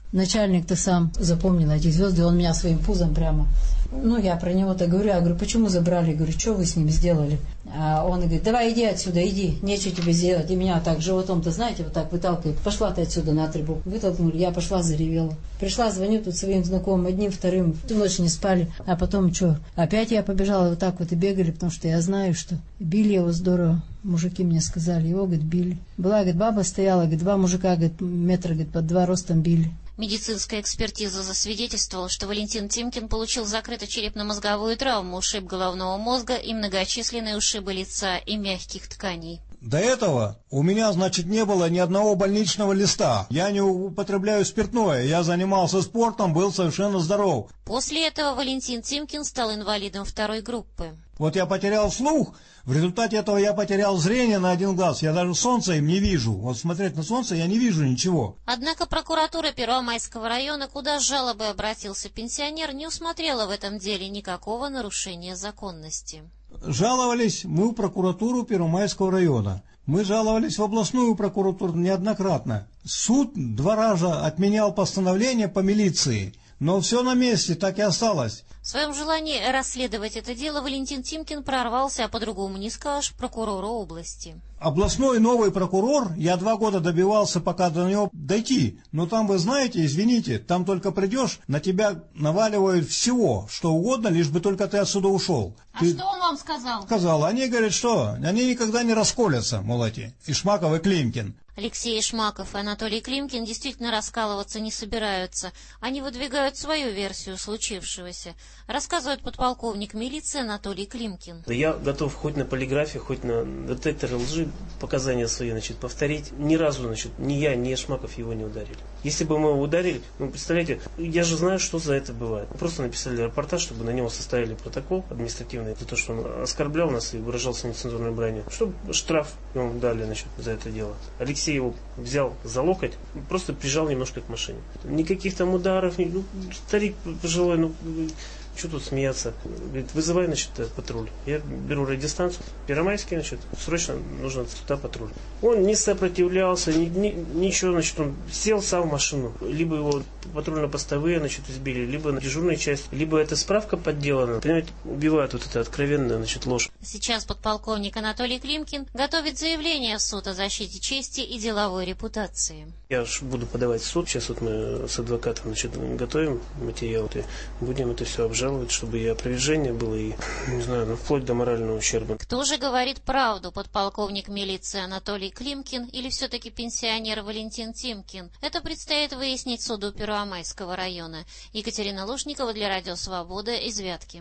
Начальник-то сам запомнил эти звезды, он меня своим пузом прямо... Ну, я про него-то говорю, я говорю, почему забрали? Я говорю, что вы с ним сделали? А он говорит, давай иди отсюда, иди, нечего тебе сделать. И меня так животом-то, знаете, вот так выталкивает. Пошла ты отсюда на трибу. Вытолкнули, я пошла, заревела. Пришла, звоню тут своим знакомым, одним, вторым. Всю ночь не спали. А потом что? Опять я побежала вот так вот и бегали, потому что я знаю, что били его здорово. Мужики мне сказали, его, говорит, били. Была, говорит, баба стояла, говорит, два мужика, говорит, метра, говорит, под два ростом били. Медицинская экспертиза засвидетельствовала, что Валентин Тимкин получил закрыто-черепно-мозговую травму, ушиб головного мозга и многочисленные ушибы лица и мягких тканей. До этого у меня, значит, не было ни одного больничного листа. Я не употребляю спиртное, я занимался спортом, был совершенно здоров. После этого Валентин Тимкин стал инвалидом второй группы. Вот я потерял слух, в результате этого я потерял зрение на один глаз. Я даже солнца им не вижу. Вот смотреть на солнце я не вижу ничего. Однако прокуратура Первомайского района, куда с жалобой обратился пенсионер, не усмотрела в этом деле никакого нарушения законности. Жаловались мы в прокуратуру Первомайского района. Мы жаловались в областную прокуратуру неоднократно. Суд два раза отменял постановление по милиции. Но все на месте, так и осталось. В своем желании расследовать это дело Валентин Тимкин прорвался, а по-другому не скажешь, прокурору области. Областной новый прокурор, я два года добивался пока до него дойти. Но там, вы знаете, извините, там только придешь, на тебя наваливают всего, что угодно, лишь бы только ты отсюда ушел. А ты... что он вам сказал? Сказал, они говорят, что они никогда не расколятся, мол, эти, Ишмаков и Климкин. Алексей Ишмаков и Анатолий Климкин действительно раскалываться не собираются. Они выдвигают свою версию случившегося. Рассказывает подполковник милиции Анатолий Климкин. Да я готов хоть на полиграфе, хоть на детекторе лжи показания свои, значит, повторить. Ни разу, значит, ни я, ни Ишмаков его не ударили. Если бы мы его ударили, ну, представляете, я же знаю, что за это бывает. Просто написали рапорта, чтобы на него составили протокол административный за то, что он оскорблял нас и выражался нецензурной бранью. Чтобы штраф ему дали, значит, за это дело. Алексей его взял за локоть, просто прижал немножко к машине. Никаких там ударов, ни, ну, старик пожилой, ну, что тут смеяться? Говорит, вызывай, значит, патруль. Я беру радиостанцию. Первомайский, значит, срочно нужно туда патруль. Он не сопротивлялся, ни, ни, ничего, значит, он сел сам в машину. Либо его патрульно-постовые, значит, избили, либо на дежурной части, либо эта справка подделана. Понимаете, убивают вот это откровенная, значит, ложь. Сейчас подполковник Анатолий Климкин готовит заявление в суд о защите чести и деловой репутации. Я ж буду подавать в суд. Сейчас вот мы с адвокатом, значит, готовим материал. И будем это все обжаловать, чтобы и опровержение было, и, не знаю, ну, вплоть до морального ущерба. Кто же говорит правду, подполковник милиции Анатолий Климкин или все-таки пенсионер Валентин Тимкин? Это предстоит выяснить суду Первомайского района. Екатерина Лушникова для Радио Свобода из Вятки.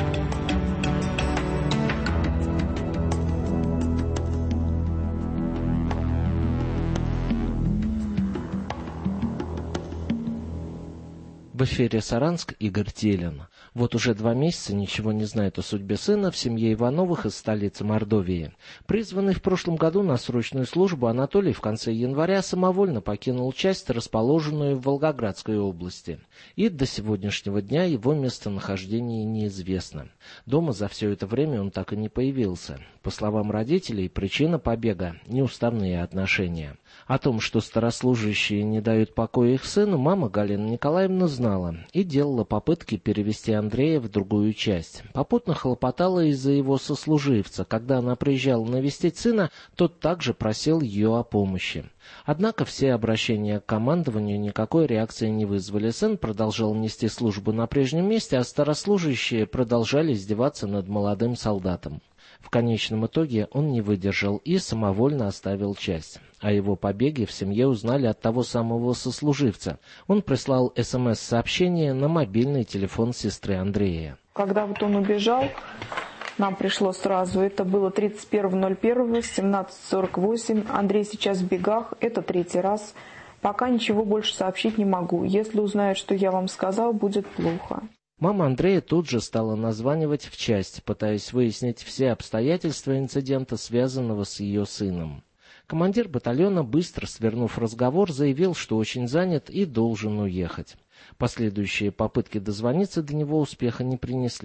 В эфире Саранск, Игорь Телин. Вот уже два месяца ничего не знает о судьбе сына в семье Ивановых из столицы Мордовии. Призванный в прошлом году на срочную службу, Анатолий в конце января самовольно покинул часть, расположенную в Волгоградской области. И до сегодняшнего дня его местонахождение неизвестно. Дома за все это время он так и не появился. По словам родителей, причина побега – неуставные отношения. О том, что старослужащие не дают покоя их сыну, мама Галина Николаевна знала и делала попытки перевести Андрея в другую часть. Попутно хлопотала из-за его сослуживца. Когда она приезжала навестить сына, тот также просил ее о помощи. Однако все обращения к командованию никакой реакции не вызвали. Сын продолжал нести службу на прежнем месте, а старослужащие продолжали издеваться над молодым солдатом. В конечном итоге он не выдержал и самовольно оставил часть. О его побеге в семье узнали от того самого сослуживца. Он прислал СМС-сообщение на мобильный телефон сестры Андрея. Когда вот он убежал, нам пришло сразу. Это было тридцать первого ноль первого, семнадцать сорок восемь. Андрей сейчас в бегах. Это третий раз. Пока ничего больше сообщить не могу. Если узнают, что я вам сказал, будет плохо. Мама Андрея тут же стала названивать в часть, пытаясь выяснить все обстоятельства инцидента, связанного с ее сыном. Командир батальона, быстро свернув разговор, заявил, что очень занят и должен уехать. Последующие попытки дозвониться до него успеха не принесли.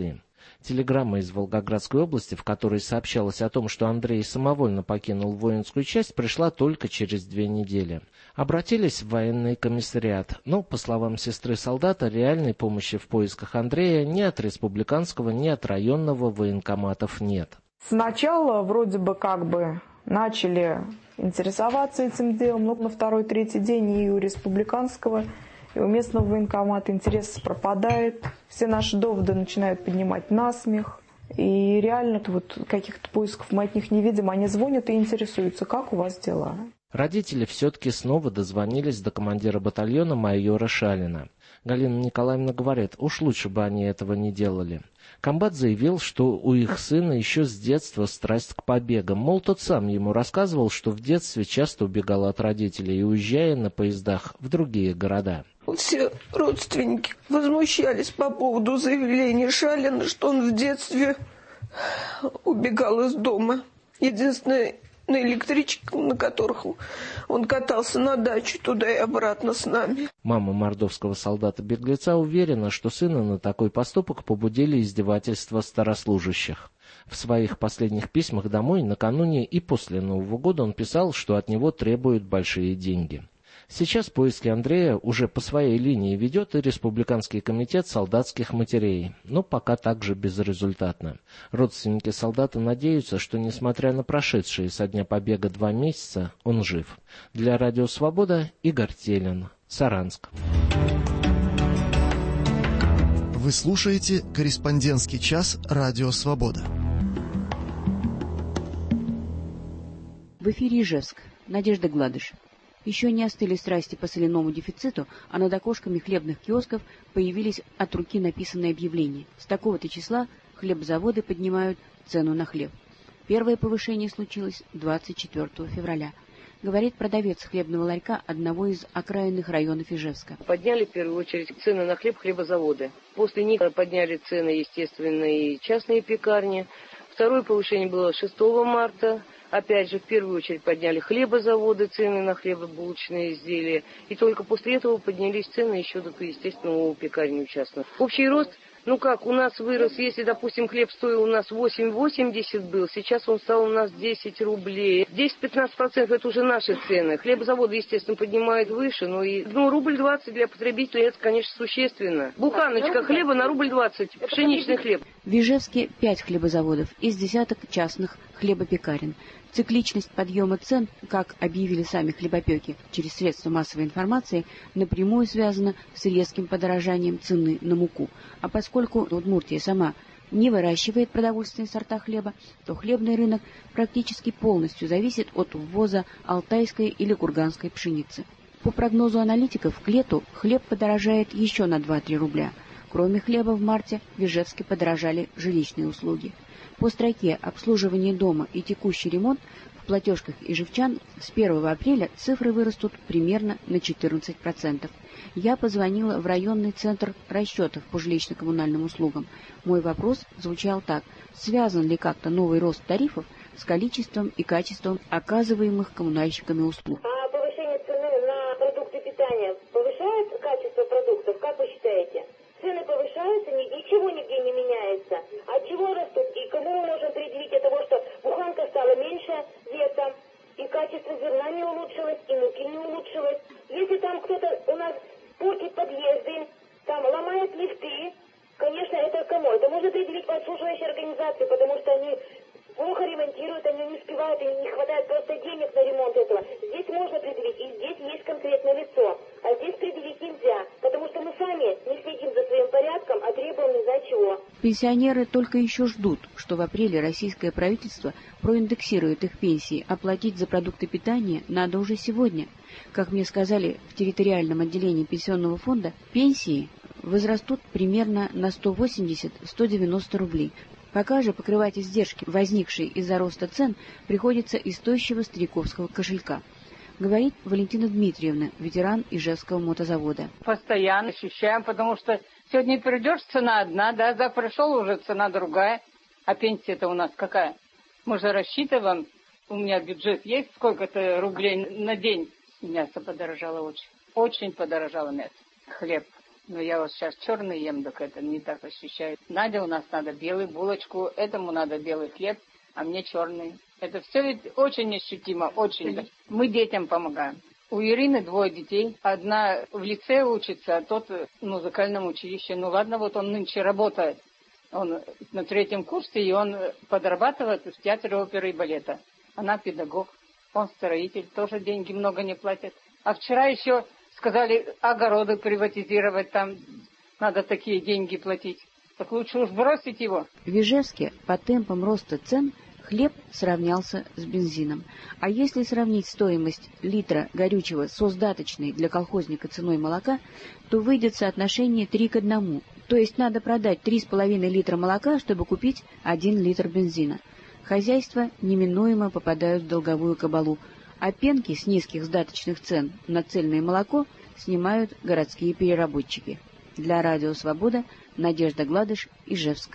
Телеграмма из Волгоградской области, в которой сообщалось о том, что Андрей самовольно покинул воинскую часть, пришла только через две недели. Обратились в военный комиссариат, но, по словам сестры солдата, реальной помощи в поисках Андрея ни от республиканского, ни от районного военкоматов нет. Сначала вроде бы как бы начали интересоваться этим делом, но на второй-третий день и у республиканского, и у местного военкомата интерес пропадает. Все наши доводы начинают поднимать насмех. И реально вот каких-то поисков мы от них не видим. Они звонят и интересуются, как у вас дела. Родители все-таки снова дозвонились до командира батальона майора Шалина. Галина Николаевна говорит, уж лучше бы они этого не делали. Комбат заявил, что у их сына еще с детства страсть к побегам. Мол, тот сам ему рассказывал, что в детстве часто убегал от родителей, уезжая на поездах в другие города. Все родственники возмущались по поводу заявления Шалина, что он в детстве убегал из дома. Единственное, на электричках, на которых он катался на дачу туда и обратно с нами. Мама мордовского солдата-беглеца уверена, что сына на такой поступок побудили издевательства старослужащих. В своих последних письмах домой накануне и после Нового года он писал, что от него требуют большие деньги. Сейчас поиски Андрея уже по своей линии ведет и Республиканский комитет солдатских матерей, но пока также безрезультатно. Родственники солдата надеются, что, несмотря на прошедшие со дня побега два месяца, он жив. Для Радио Свобода Игорь Телин, Саранск. Вы слушаете «Корреспондентский час» Радио Свобода. В эфире Ижевск. Надежда Гладыш. Еще не остыли страсти по соляному дефициту, а над окошками хлебных киосков появились от руки написанные объявления. С такого-то числа хлебозаводы поднимают цену на хлеб. Первое повышение случилось двадцать четвёртого февраля. Говорит продавец хлебного ларька одного из окраинных районов Ижевска. Подняли в первую очередь цены на хлеб хлебозаводы. После них подняли цены, естественно, и частные пекарни. Второе повышение было шестого марта. Опять же, в первую очередь подняли хлебозаводы, цены на хлебобулочные изделия. И только после этого поднялись цены еще, естественно, у пекарни частных. Общий рост, ну как, у нас вырос, если, допустим, хлеб стоил у нас восемь восемьдесят был, сейчас он стал у нас десять рублей. десять-пятнадцать процентов это уже наши цены. Хлебозаводы, естественно, поднимают выше, но и, ну, рубль двадцать для потребителей, это, конечно, существенно. Буханочка хлеба на рубль двадцать, пшеничный хлеб. В Ижевске пять хлебозаводов из десяток частных хлебопекарен. Цикличность подъема цен, как объявили сами хлебопеки через средства массовой информации, напрямую связана с резким подорожанием цены на муку. А поскольку Удмуртия сама не выращивает продовольственные сорта хлеба, то хлебный рынок практически полностью зависит от ввоза алтайской или курганской пшеницы. По прогнозу аналитиков, к лету хлеб подорожает еще на два-три рубля. Кроме хлеба в марте в Ижевске подорожали жилищные услуги. По строке «Обслуживание дома и текущий ремонт» в платежках ижевчан с первого апреля цифры вырастут примерно на четырнадцать процентов. Я позвонила в районный центр расчетов по жилищно-коммунальным услугам. Мой вопрос звучал так. Связан ли как-то новый рост тарифов с количеством и качеством оказываемых коммунальщиками услуг? А повышение цены на продукты питания повышает качество продуктов? Как вы считаете? Цены повышаются, ничего нигде не меняется. От чего растут? И кому мы можем предъявить от того, что буханка стала меньше весом, и качество зерна не улучшилось, и муки не улучшилось. Если там кто-то у нас портит подъезды, там ломает лифты, конечно, это кому? Это может предъявить обслуживающие организации, потому что они плохо ремонтируют, они не успевают, им не хватает просто денег на ремонт этого. Здесь можно предъявить, и здесь есть конкретное лицо. А здесь предъявить нельзя, потому что мы сами не следим за своим порядком, а требуем ни за чего. Пенсионеры только еще ждут, что в апреле российское правительство проиндексирует их пенсии, а платить за продукты питания надо уже сегодня. Как мне сказали в территориальном отделении пенсионного фонда, пенсии возрастут примерно на сто восемьдесят - сто девяносто рублей. Пока же покрывать издержки, возникшие из-за роста цен, приходится из тощего стариковского кошелька. Говорит Валентина Дмитриевна, ветеран Ижевского мотозавода. Постоянно ощущаем, потому что сегодня придешь, цена одна, да, завтра пришел, уже цена другая. А пенсия-то у нас какая? Мы же рассчитываем, у меня бюджет есть, сколько-то рублей на день. Мясо подорожало очень. Очень подорожало мясо. Хлеб Но я вот сейчас черный ем, так это не так ощущаю. Надя, у нас надо белую булочку, этому надо белый хлеб, а мне черный. Это все ведь очень ощутимо, очень. Мы детям помогаем. У Ирины двое детей. Одна в лицее учится, а тот в музыкальном училище. Ну ладно, вот он нынче работает. Он на третьем курсе, и он подрабатывает в театре оперы и балета. Она педагог, он строитель, тоже деньги много не платят. А вчера еще сказали огороды приватизировать, там надо такие деньги платить. Так лучше уж бросить его. В Ижевске по темпам роста цен хлеб сравнялся с бензином. А если сравнить стоимость литра горючего со сдаточной для колхозника ценой молока, то выйдет соотношение три к одному. То есть надо продать три с половиной литра молока, чтобы купить один литр бензина. Хозяйства неминуемо попадают в долговую кабалу, а пенки с низких сдаточных цен на цельное молоко снимают городские переработчики. Для Радио Свобода Надежда Гладыш, Ижевск.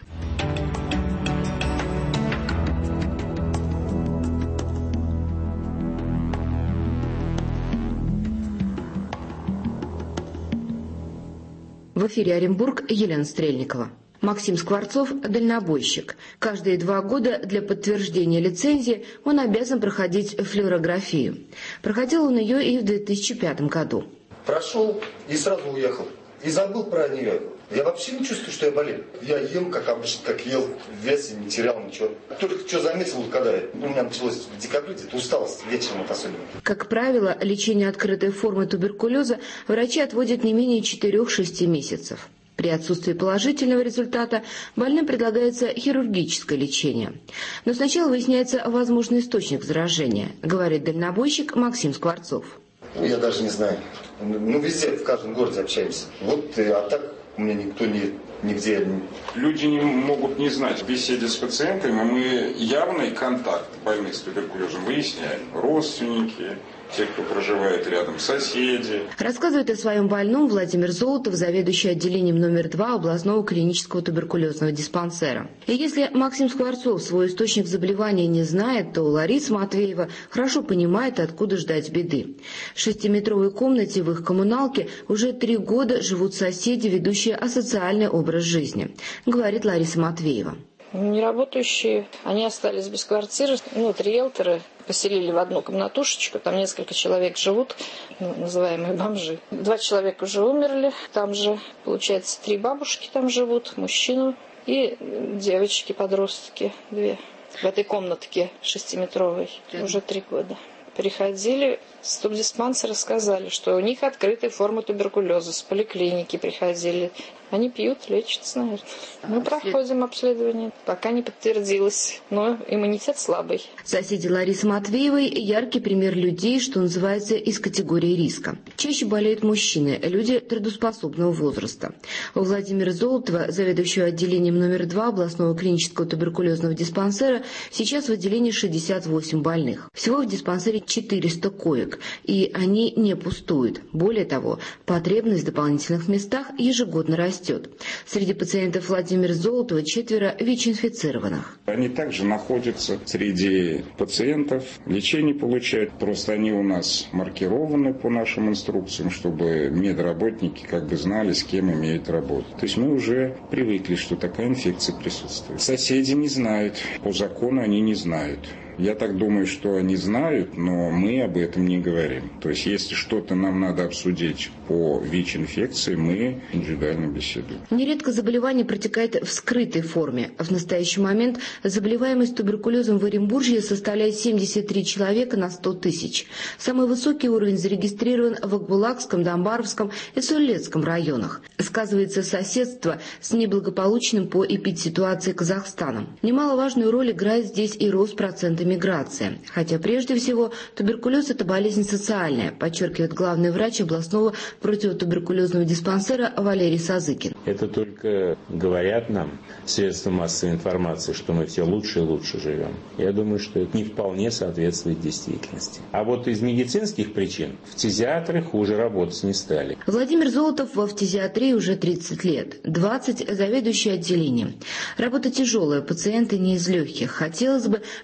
В эфире Оренбург, Елена Стрельникова. Максим Скворцов – дальнобойщик. Каждые два года для подтверждения лицензии он обязан проходить флюорографию. Проходил он ее и в две тысячи пятом году. Прошел и сразу уехал. И забыл про нее. Я вообще не чувствую, что я болею. Я ем, как обычно, как ел, вес не терял ничего. Только что заметил, когда у меня началось в декабре, где-то усталость вечером вот особенно. Как правило, лечение открытой формы туберкулеза врачи отводят не менее четырёх-шести месяцев. При отсутствии положительного результата больным предлагается хирургическое лечение. Но сначала выясняется возможный источник заражения, говорит дальнобойщик Максим Скворцов. Ну, я даже не знаю. Ну, везде, в каждом городе общаемся. Вот, а так у меня никто не, нигде... Люди не могут не знать. В беседе с пациентами мы явный контакт больных с туберкулезом выясняем. Родственники, те, кто проживает рядом, соседи. Рассказывает о своем больном Владимир Золотов, заведующий отделением номер два областного клинического туберкулезного диспансера. И если Максим Скворцов свой источник заболевания не знает, то Лариса Матвеева хорошо понимает, откуда ждать беды. В шестиметровой комнате в их коммуналке уже три года живут соседи, ведущие асоциальный образ жизни, говорит Лариса Матвеева. Неработающие, они остались без квартиры. Ну, три риэлтора поселили в одну комнатушечку, там несколько человек живут, ну, называемые бомжи. Два человека уже умерли, там же, получается, три бабушки там живут, мужчина и девочки-подростки, две. В этой комнатке шестиметровой уже три года. Приходили с тубдиспансера, сказали, что у них открытая форма туберкулеза, с поликлиники приходили. Они пьют, лечатся, наверное. Мы проходим обследование, пока не подтвердилось, но иммунитет слабый. Соседи Ларисы Матвеевой – яркий пример людей, что называется, из категории риска. Чаще болеют мужчины, люди трудоспособного возраста. У Владимира Золотова, заведующего отделением номер два областного клинического туберкулезного диспансера, сейчас в отделении шестьдесят восемь больных. Всего в диспансере четыреста коек, и они не пустуют. Более того, потребность в дополнительных местах ежегодно растет. Среди пациентов Владимира Золотова четверо ВИЧ-инфицированных. Они также находятся среди пациентов, лечение получают. Просто они у нас маркированы по нашим инструкциям, чтобы медработники как бы знали, с кем имеют работать. То есть мы уже привыкли, что такая инфекция присутствует. Соседи не знают, по закону они не знают. Я так думаю, что они знают, но мы об этом не говорим. То есть, если что-то нам надо обсудить по ВИЧ-инфекции, мы индивидуально беседуем. Нередко заболевание протекает в скрытой форме. В настоящий момент заболеваемость туберкулезом в Оренбурге составляет семьдесят три человека на сто тысяч. Самый высокий уровень зарегистрирован в Акбулакском, Домбаровском и Солилецком районах. Сказывается соседство с неблагополучным по эпидситуации Казахстаном. Немаловажную роль играет здесь и рост процента миграции. Хотя прежде всего туберкулез – это болезнь социальная, подчеркивает главный врач областного противотуберкулезного диспансера Валерий Сазыкин. Это только говорят нам средства массовой информации, что мы все лучше и лучше живем. Я думаю, что это не вполне соответствует действительности. А вот из медицинских причин фтизиатры хуже работать не стали. Владимир Золотов во фтизиатрии уже тридцать лет, двадцать заведующий отделением. Работа тяжелая, пациенты не из легких. Хотелось бы, чтобы больше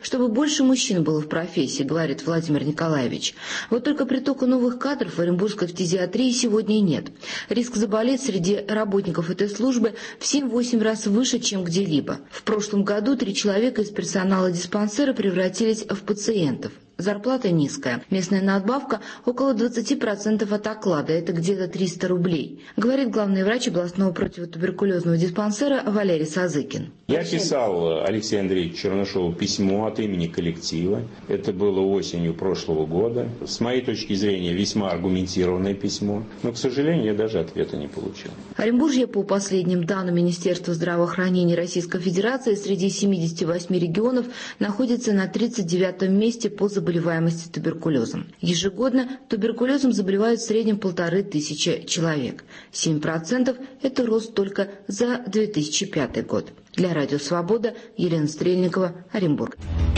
больше мужчин было в профессии, говорит Владимир Николаевич. Вот только притока новых кадров в оренбургской фтизиатрии сегодня нет. Риск заболеть среди работников этой службы в семь-восемь раз выше, чем где-либо. В прошлом году три человека из персонала диспансера превратились в пациентов. Зарплата низкая. Местная надбавка около двадцати процентов от оклада. Это где-то триста рублей. Говорит главный врач областного противотуберкулезного диспансера Валерий Сазыкин. Я писал Алексею Андреевичу Чернышову письмо от имени коллектива. Это было осенью прошлого года. С моей точки зрения, весьма аргументированное письмо. Но, к сожалению, я даже ответа не получил. Оренбуржье, по последним данным Министерства здравоохранения Российской Федерации, среди семидесяти восьми регионов находится на тридцать девятом месте по заболеваемости туберкулезом. Ежегодно туберкулезом заболевают в среднем полторы тысячи человек. семь процентов – это рост только за две тысячи пятый год. Для Радио Свобода Елена Стрельникова, Оренбург.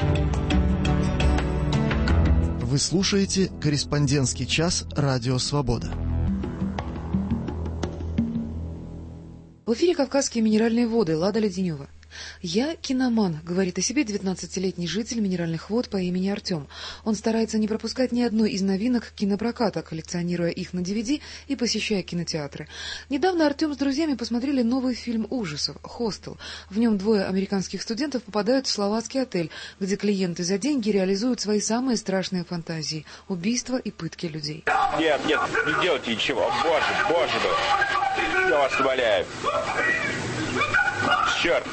Вы слушаете «Корреспондентский час» Радио Свобода. В эфире «Кавказские минеральные воды», Лада Леденева. «Я киноман», — говорит о себе девятнадцатилетний житель Минеральных вод по имени Артем. Он старается не пропускать ни одной из новинок кинопроката, коллекционируя их на ди ви ди и посещая кинотеатры. Недавно Артем с друзьями посмотрели новый фильм ужасов «Хостел». В нем двое американских студентов попадают в словацкий отель, где клиенты за деньги реализуют свои самые страшные фантазии – убийства и пытки людей. Нет, нет, не делайте ничего. Боже, боже мой. Я вас умоляю. Черт.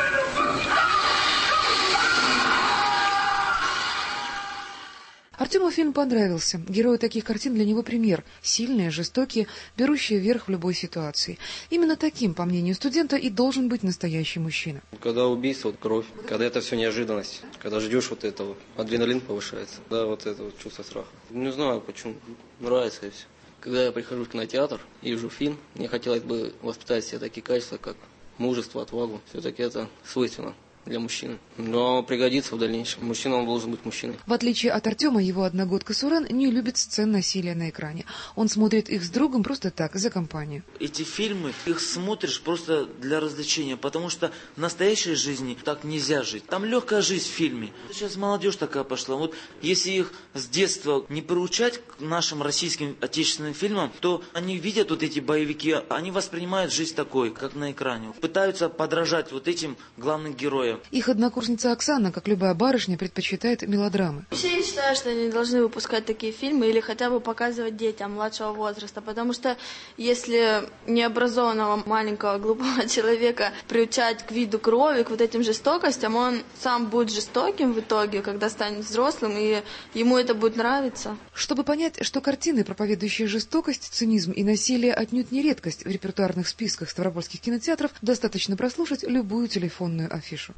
Артему фильм понравился. Герои таких картин для него пример. Сильные, жестокие, берущие верх в любой ситуации. Именно таким, по мнению студента, и должен быть настоящий мужчина. Когда убийство, кровь, когда это все неожиданность, когда ждешь вот этого, адреналин повышается. Да, вот это вот чувство страха. Не знаю, почему. Нравится и все. Когда я прихожу в кинотеатр и вижу фильм, мне хотелось бы воспитать в себе такие качества, как мужество, отвагу. Все-таки это свойственно для мужчины. Но пригодится в дальнейшем. Мужчина, он должен быть мужчиной. В отличие от Артема, его одногодка Сурен не любит сцен насилия на экране. Он смотрит их с другом просто так, за компанию. Эти фильмы, их смотришь просто для развлечения, потому что в настоящей жизни так нельзя жить. Там легкая жизнь в фильме. Сейчас молодежь такая пошла. Вот если их с детства не приучать к нашим российским отечественным фильмам, то они видят вот эти боевики, они воспринимают жизнь такой, как на экране. Пытаются подражать вот этим главным героям. Их однокурсница Оксана, как любая барышня, предпочитает мелодрамы. Вообще я считаю, что они должны выпускать такие фильмы или хотя бы показывать детям младшего возраста, потому что если необразованного маленького глупого человека приучать к виду крови, к вот этим жестокостям, он сам будет жестоким в итоге, когда станет взрослым, и ему это будет нравиться. Чтобы понять, что картины, проповедующие жестокость, цинизм и насилие, отнюдь не редкость в репертуарных списках ставропольских кинотеатров, достаточно прослушать любую телефонную афишу.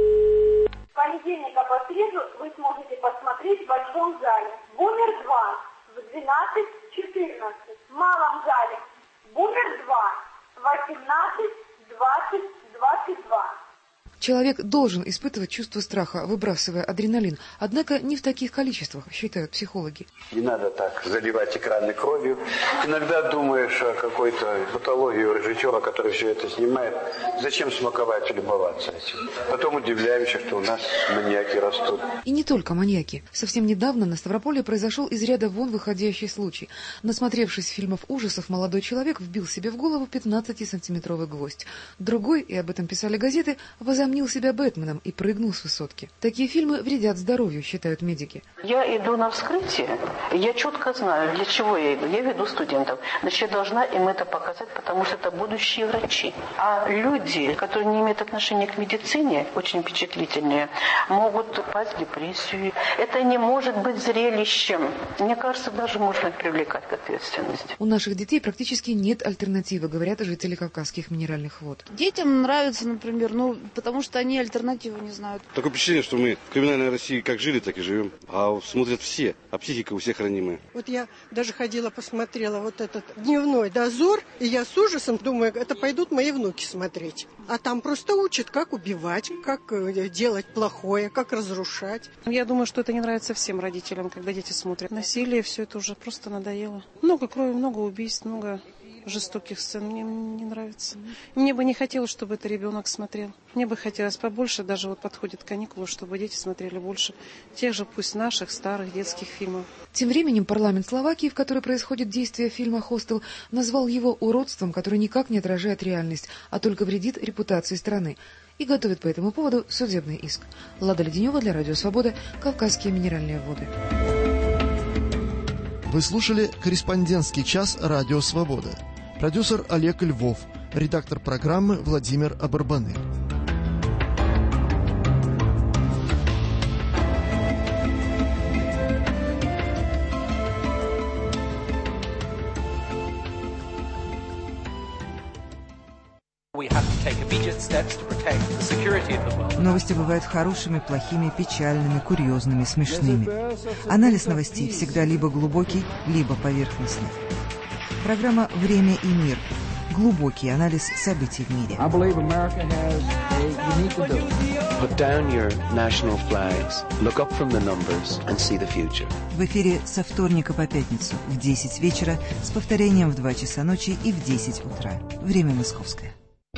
С понедельника по среду вы сможете посмотреть в большом зале «Бумер два» в двенадцать четырнадцать, в малом зале «Бумер два» в восемнадцать двадцать двадцать два. Человек должен испытывать чувство страха, выбрасывая адреналин, однако не в таких количествах, считают психологи. Не надо так заливать экраны кровью. Иногда думаешь о какой-то патологии у режиссера, который все это снимает. Зачем смаковать и любоваться этим? Потом удивляемся, что у нас маньяки растут. И не только маньяки. Совсем недавно на Ставрополе произошел из ряда вон выходящий случай. Насмотревшись фильмов ужасов, молодой человек вбил себе в голову пятнадцатисантиметровый гвоздь. Другой, и об этом писали газеты, возомнил себя Бэтменом и прыгнул с высотки. Такие фильмы вредят здоровью, считают медики. Я иду на вскрытие, я четко знаю, для чего я иду. Я веду студентов. Значит, я должна им это показать, потому что это будущие врачи. А люди, которые не имеют отношения к медицине, очень впечатлительные, могут упасть в депрессию. Это не может быть зрелищем. Мне кажется, даже можно их привлекать к ответственности. У наших детей практически нет альтернативы, говорят жители Кавказских минеральных вод. Детям нравится, например, ну, потому что они альтернативы не знают. Такое впечатление, что мы в криминальной России как жили, так и живем. А смотрят все, а психика у всех ранимая. Вот я даже ходила, посмотрела вот этот дневной дозор, и я с ужасом думаю, это пойдут мои внуки смотреть. А там просто учат, как убивать, как делать плохое, как разрушать. Я думаю, что это не нравится всем родителям, когда дети смотрят. Насилие, все это уже просто надоело. Много крови, много убийств, много жестоких сцен мне не нравится. Мне бы не хотелось, чтобы это ребенок смотрел. Мне бы хотелось побольше, даже вот подходят каникулы, чтобы дети смотрели больше тех же, пусть наших, старых детских фильмов. Тем временем парламент Словакии, в которой происходит действие фильма «Хостел», назвал его уродством, которое никак не отражает реальность, а только вредит репутации страны, и готовит по этому поводу судебный иск. Лада Леденева для Радио Свобода, Кавказские минеральные воды. Вы слушали «Корреспондентский час. Радио Свобода». Продюсер Олег Львов, редактор программы Владимир Абарбаны. Новости бывают хорошими, плохими, печальными, курьезными, смешными. Анализ новостей всегда либо глубокий, либо поверхностный. Программа «Время и мир». Глубокий анализ событий в мире. В эфире со вторника по пятницу в десять вечера с повторением в два часа ночи и в десять утра. Время московское.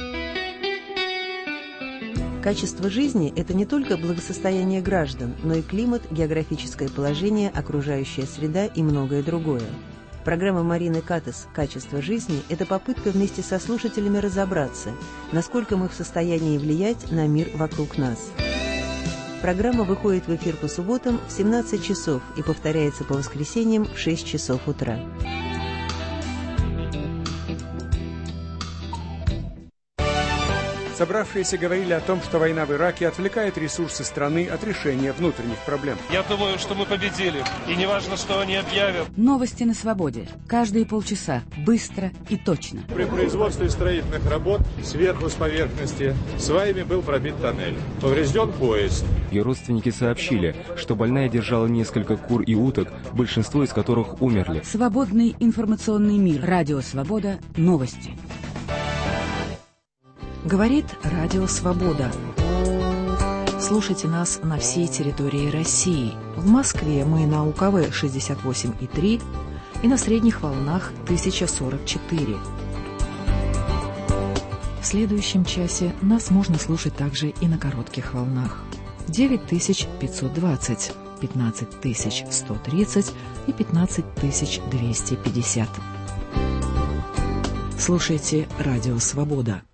Качество жизни – это не только благосостояние граждан, но и климат, географическое положение, окружающая среда и многое другое. Программа Марины Катас «Качество жизни» – это попытка вместе со слушателями разобраться, насколько мы в состоянии влиять на мир вокруг нас. Программа выходит в эфир по субботам в семнадцать часов и повторяется по воскресеньям в шесть часов утра. Собравшиеся говорили о том, что война в Ираке отвлекает ресурсы страны от решения внутренних проблем. Я думаю, что мы победили, и не важно, что они объявят. Новости на свободе. Каждые полчаса. Быстро и точно. При производстве строительных работ сверху с поверхности сваями был пробит тоннель. Поврежден поезд. Ее родственники сообщили, что больная держала несколько кур и уток, большинство из которых умерли. Свободный информационный мир. Радио Свобода. Новости. Говорит Радио Свобода. Слушайте нас на всей территории России. В Москве мы на У К В шестьдесят восемь и три и на средних волнах тысяча сорок четыре. В следующем часе нас можно слушать также и на коротких волнах. девять тысяч пятьсот двадцать, пятнадцать тысяч сто тридцать и пятнадцать тысяч двести пятьдесят. Слушайте Радио Свобода.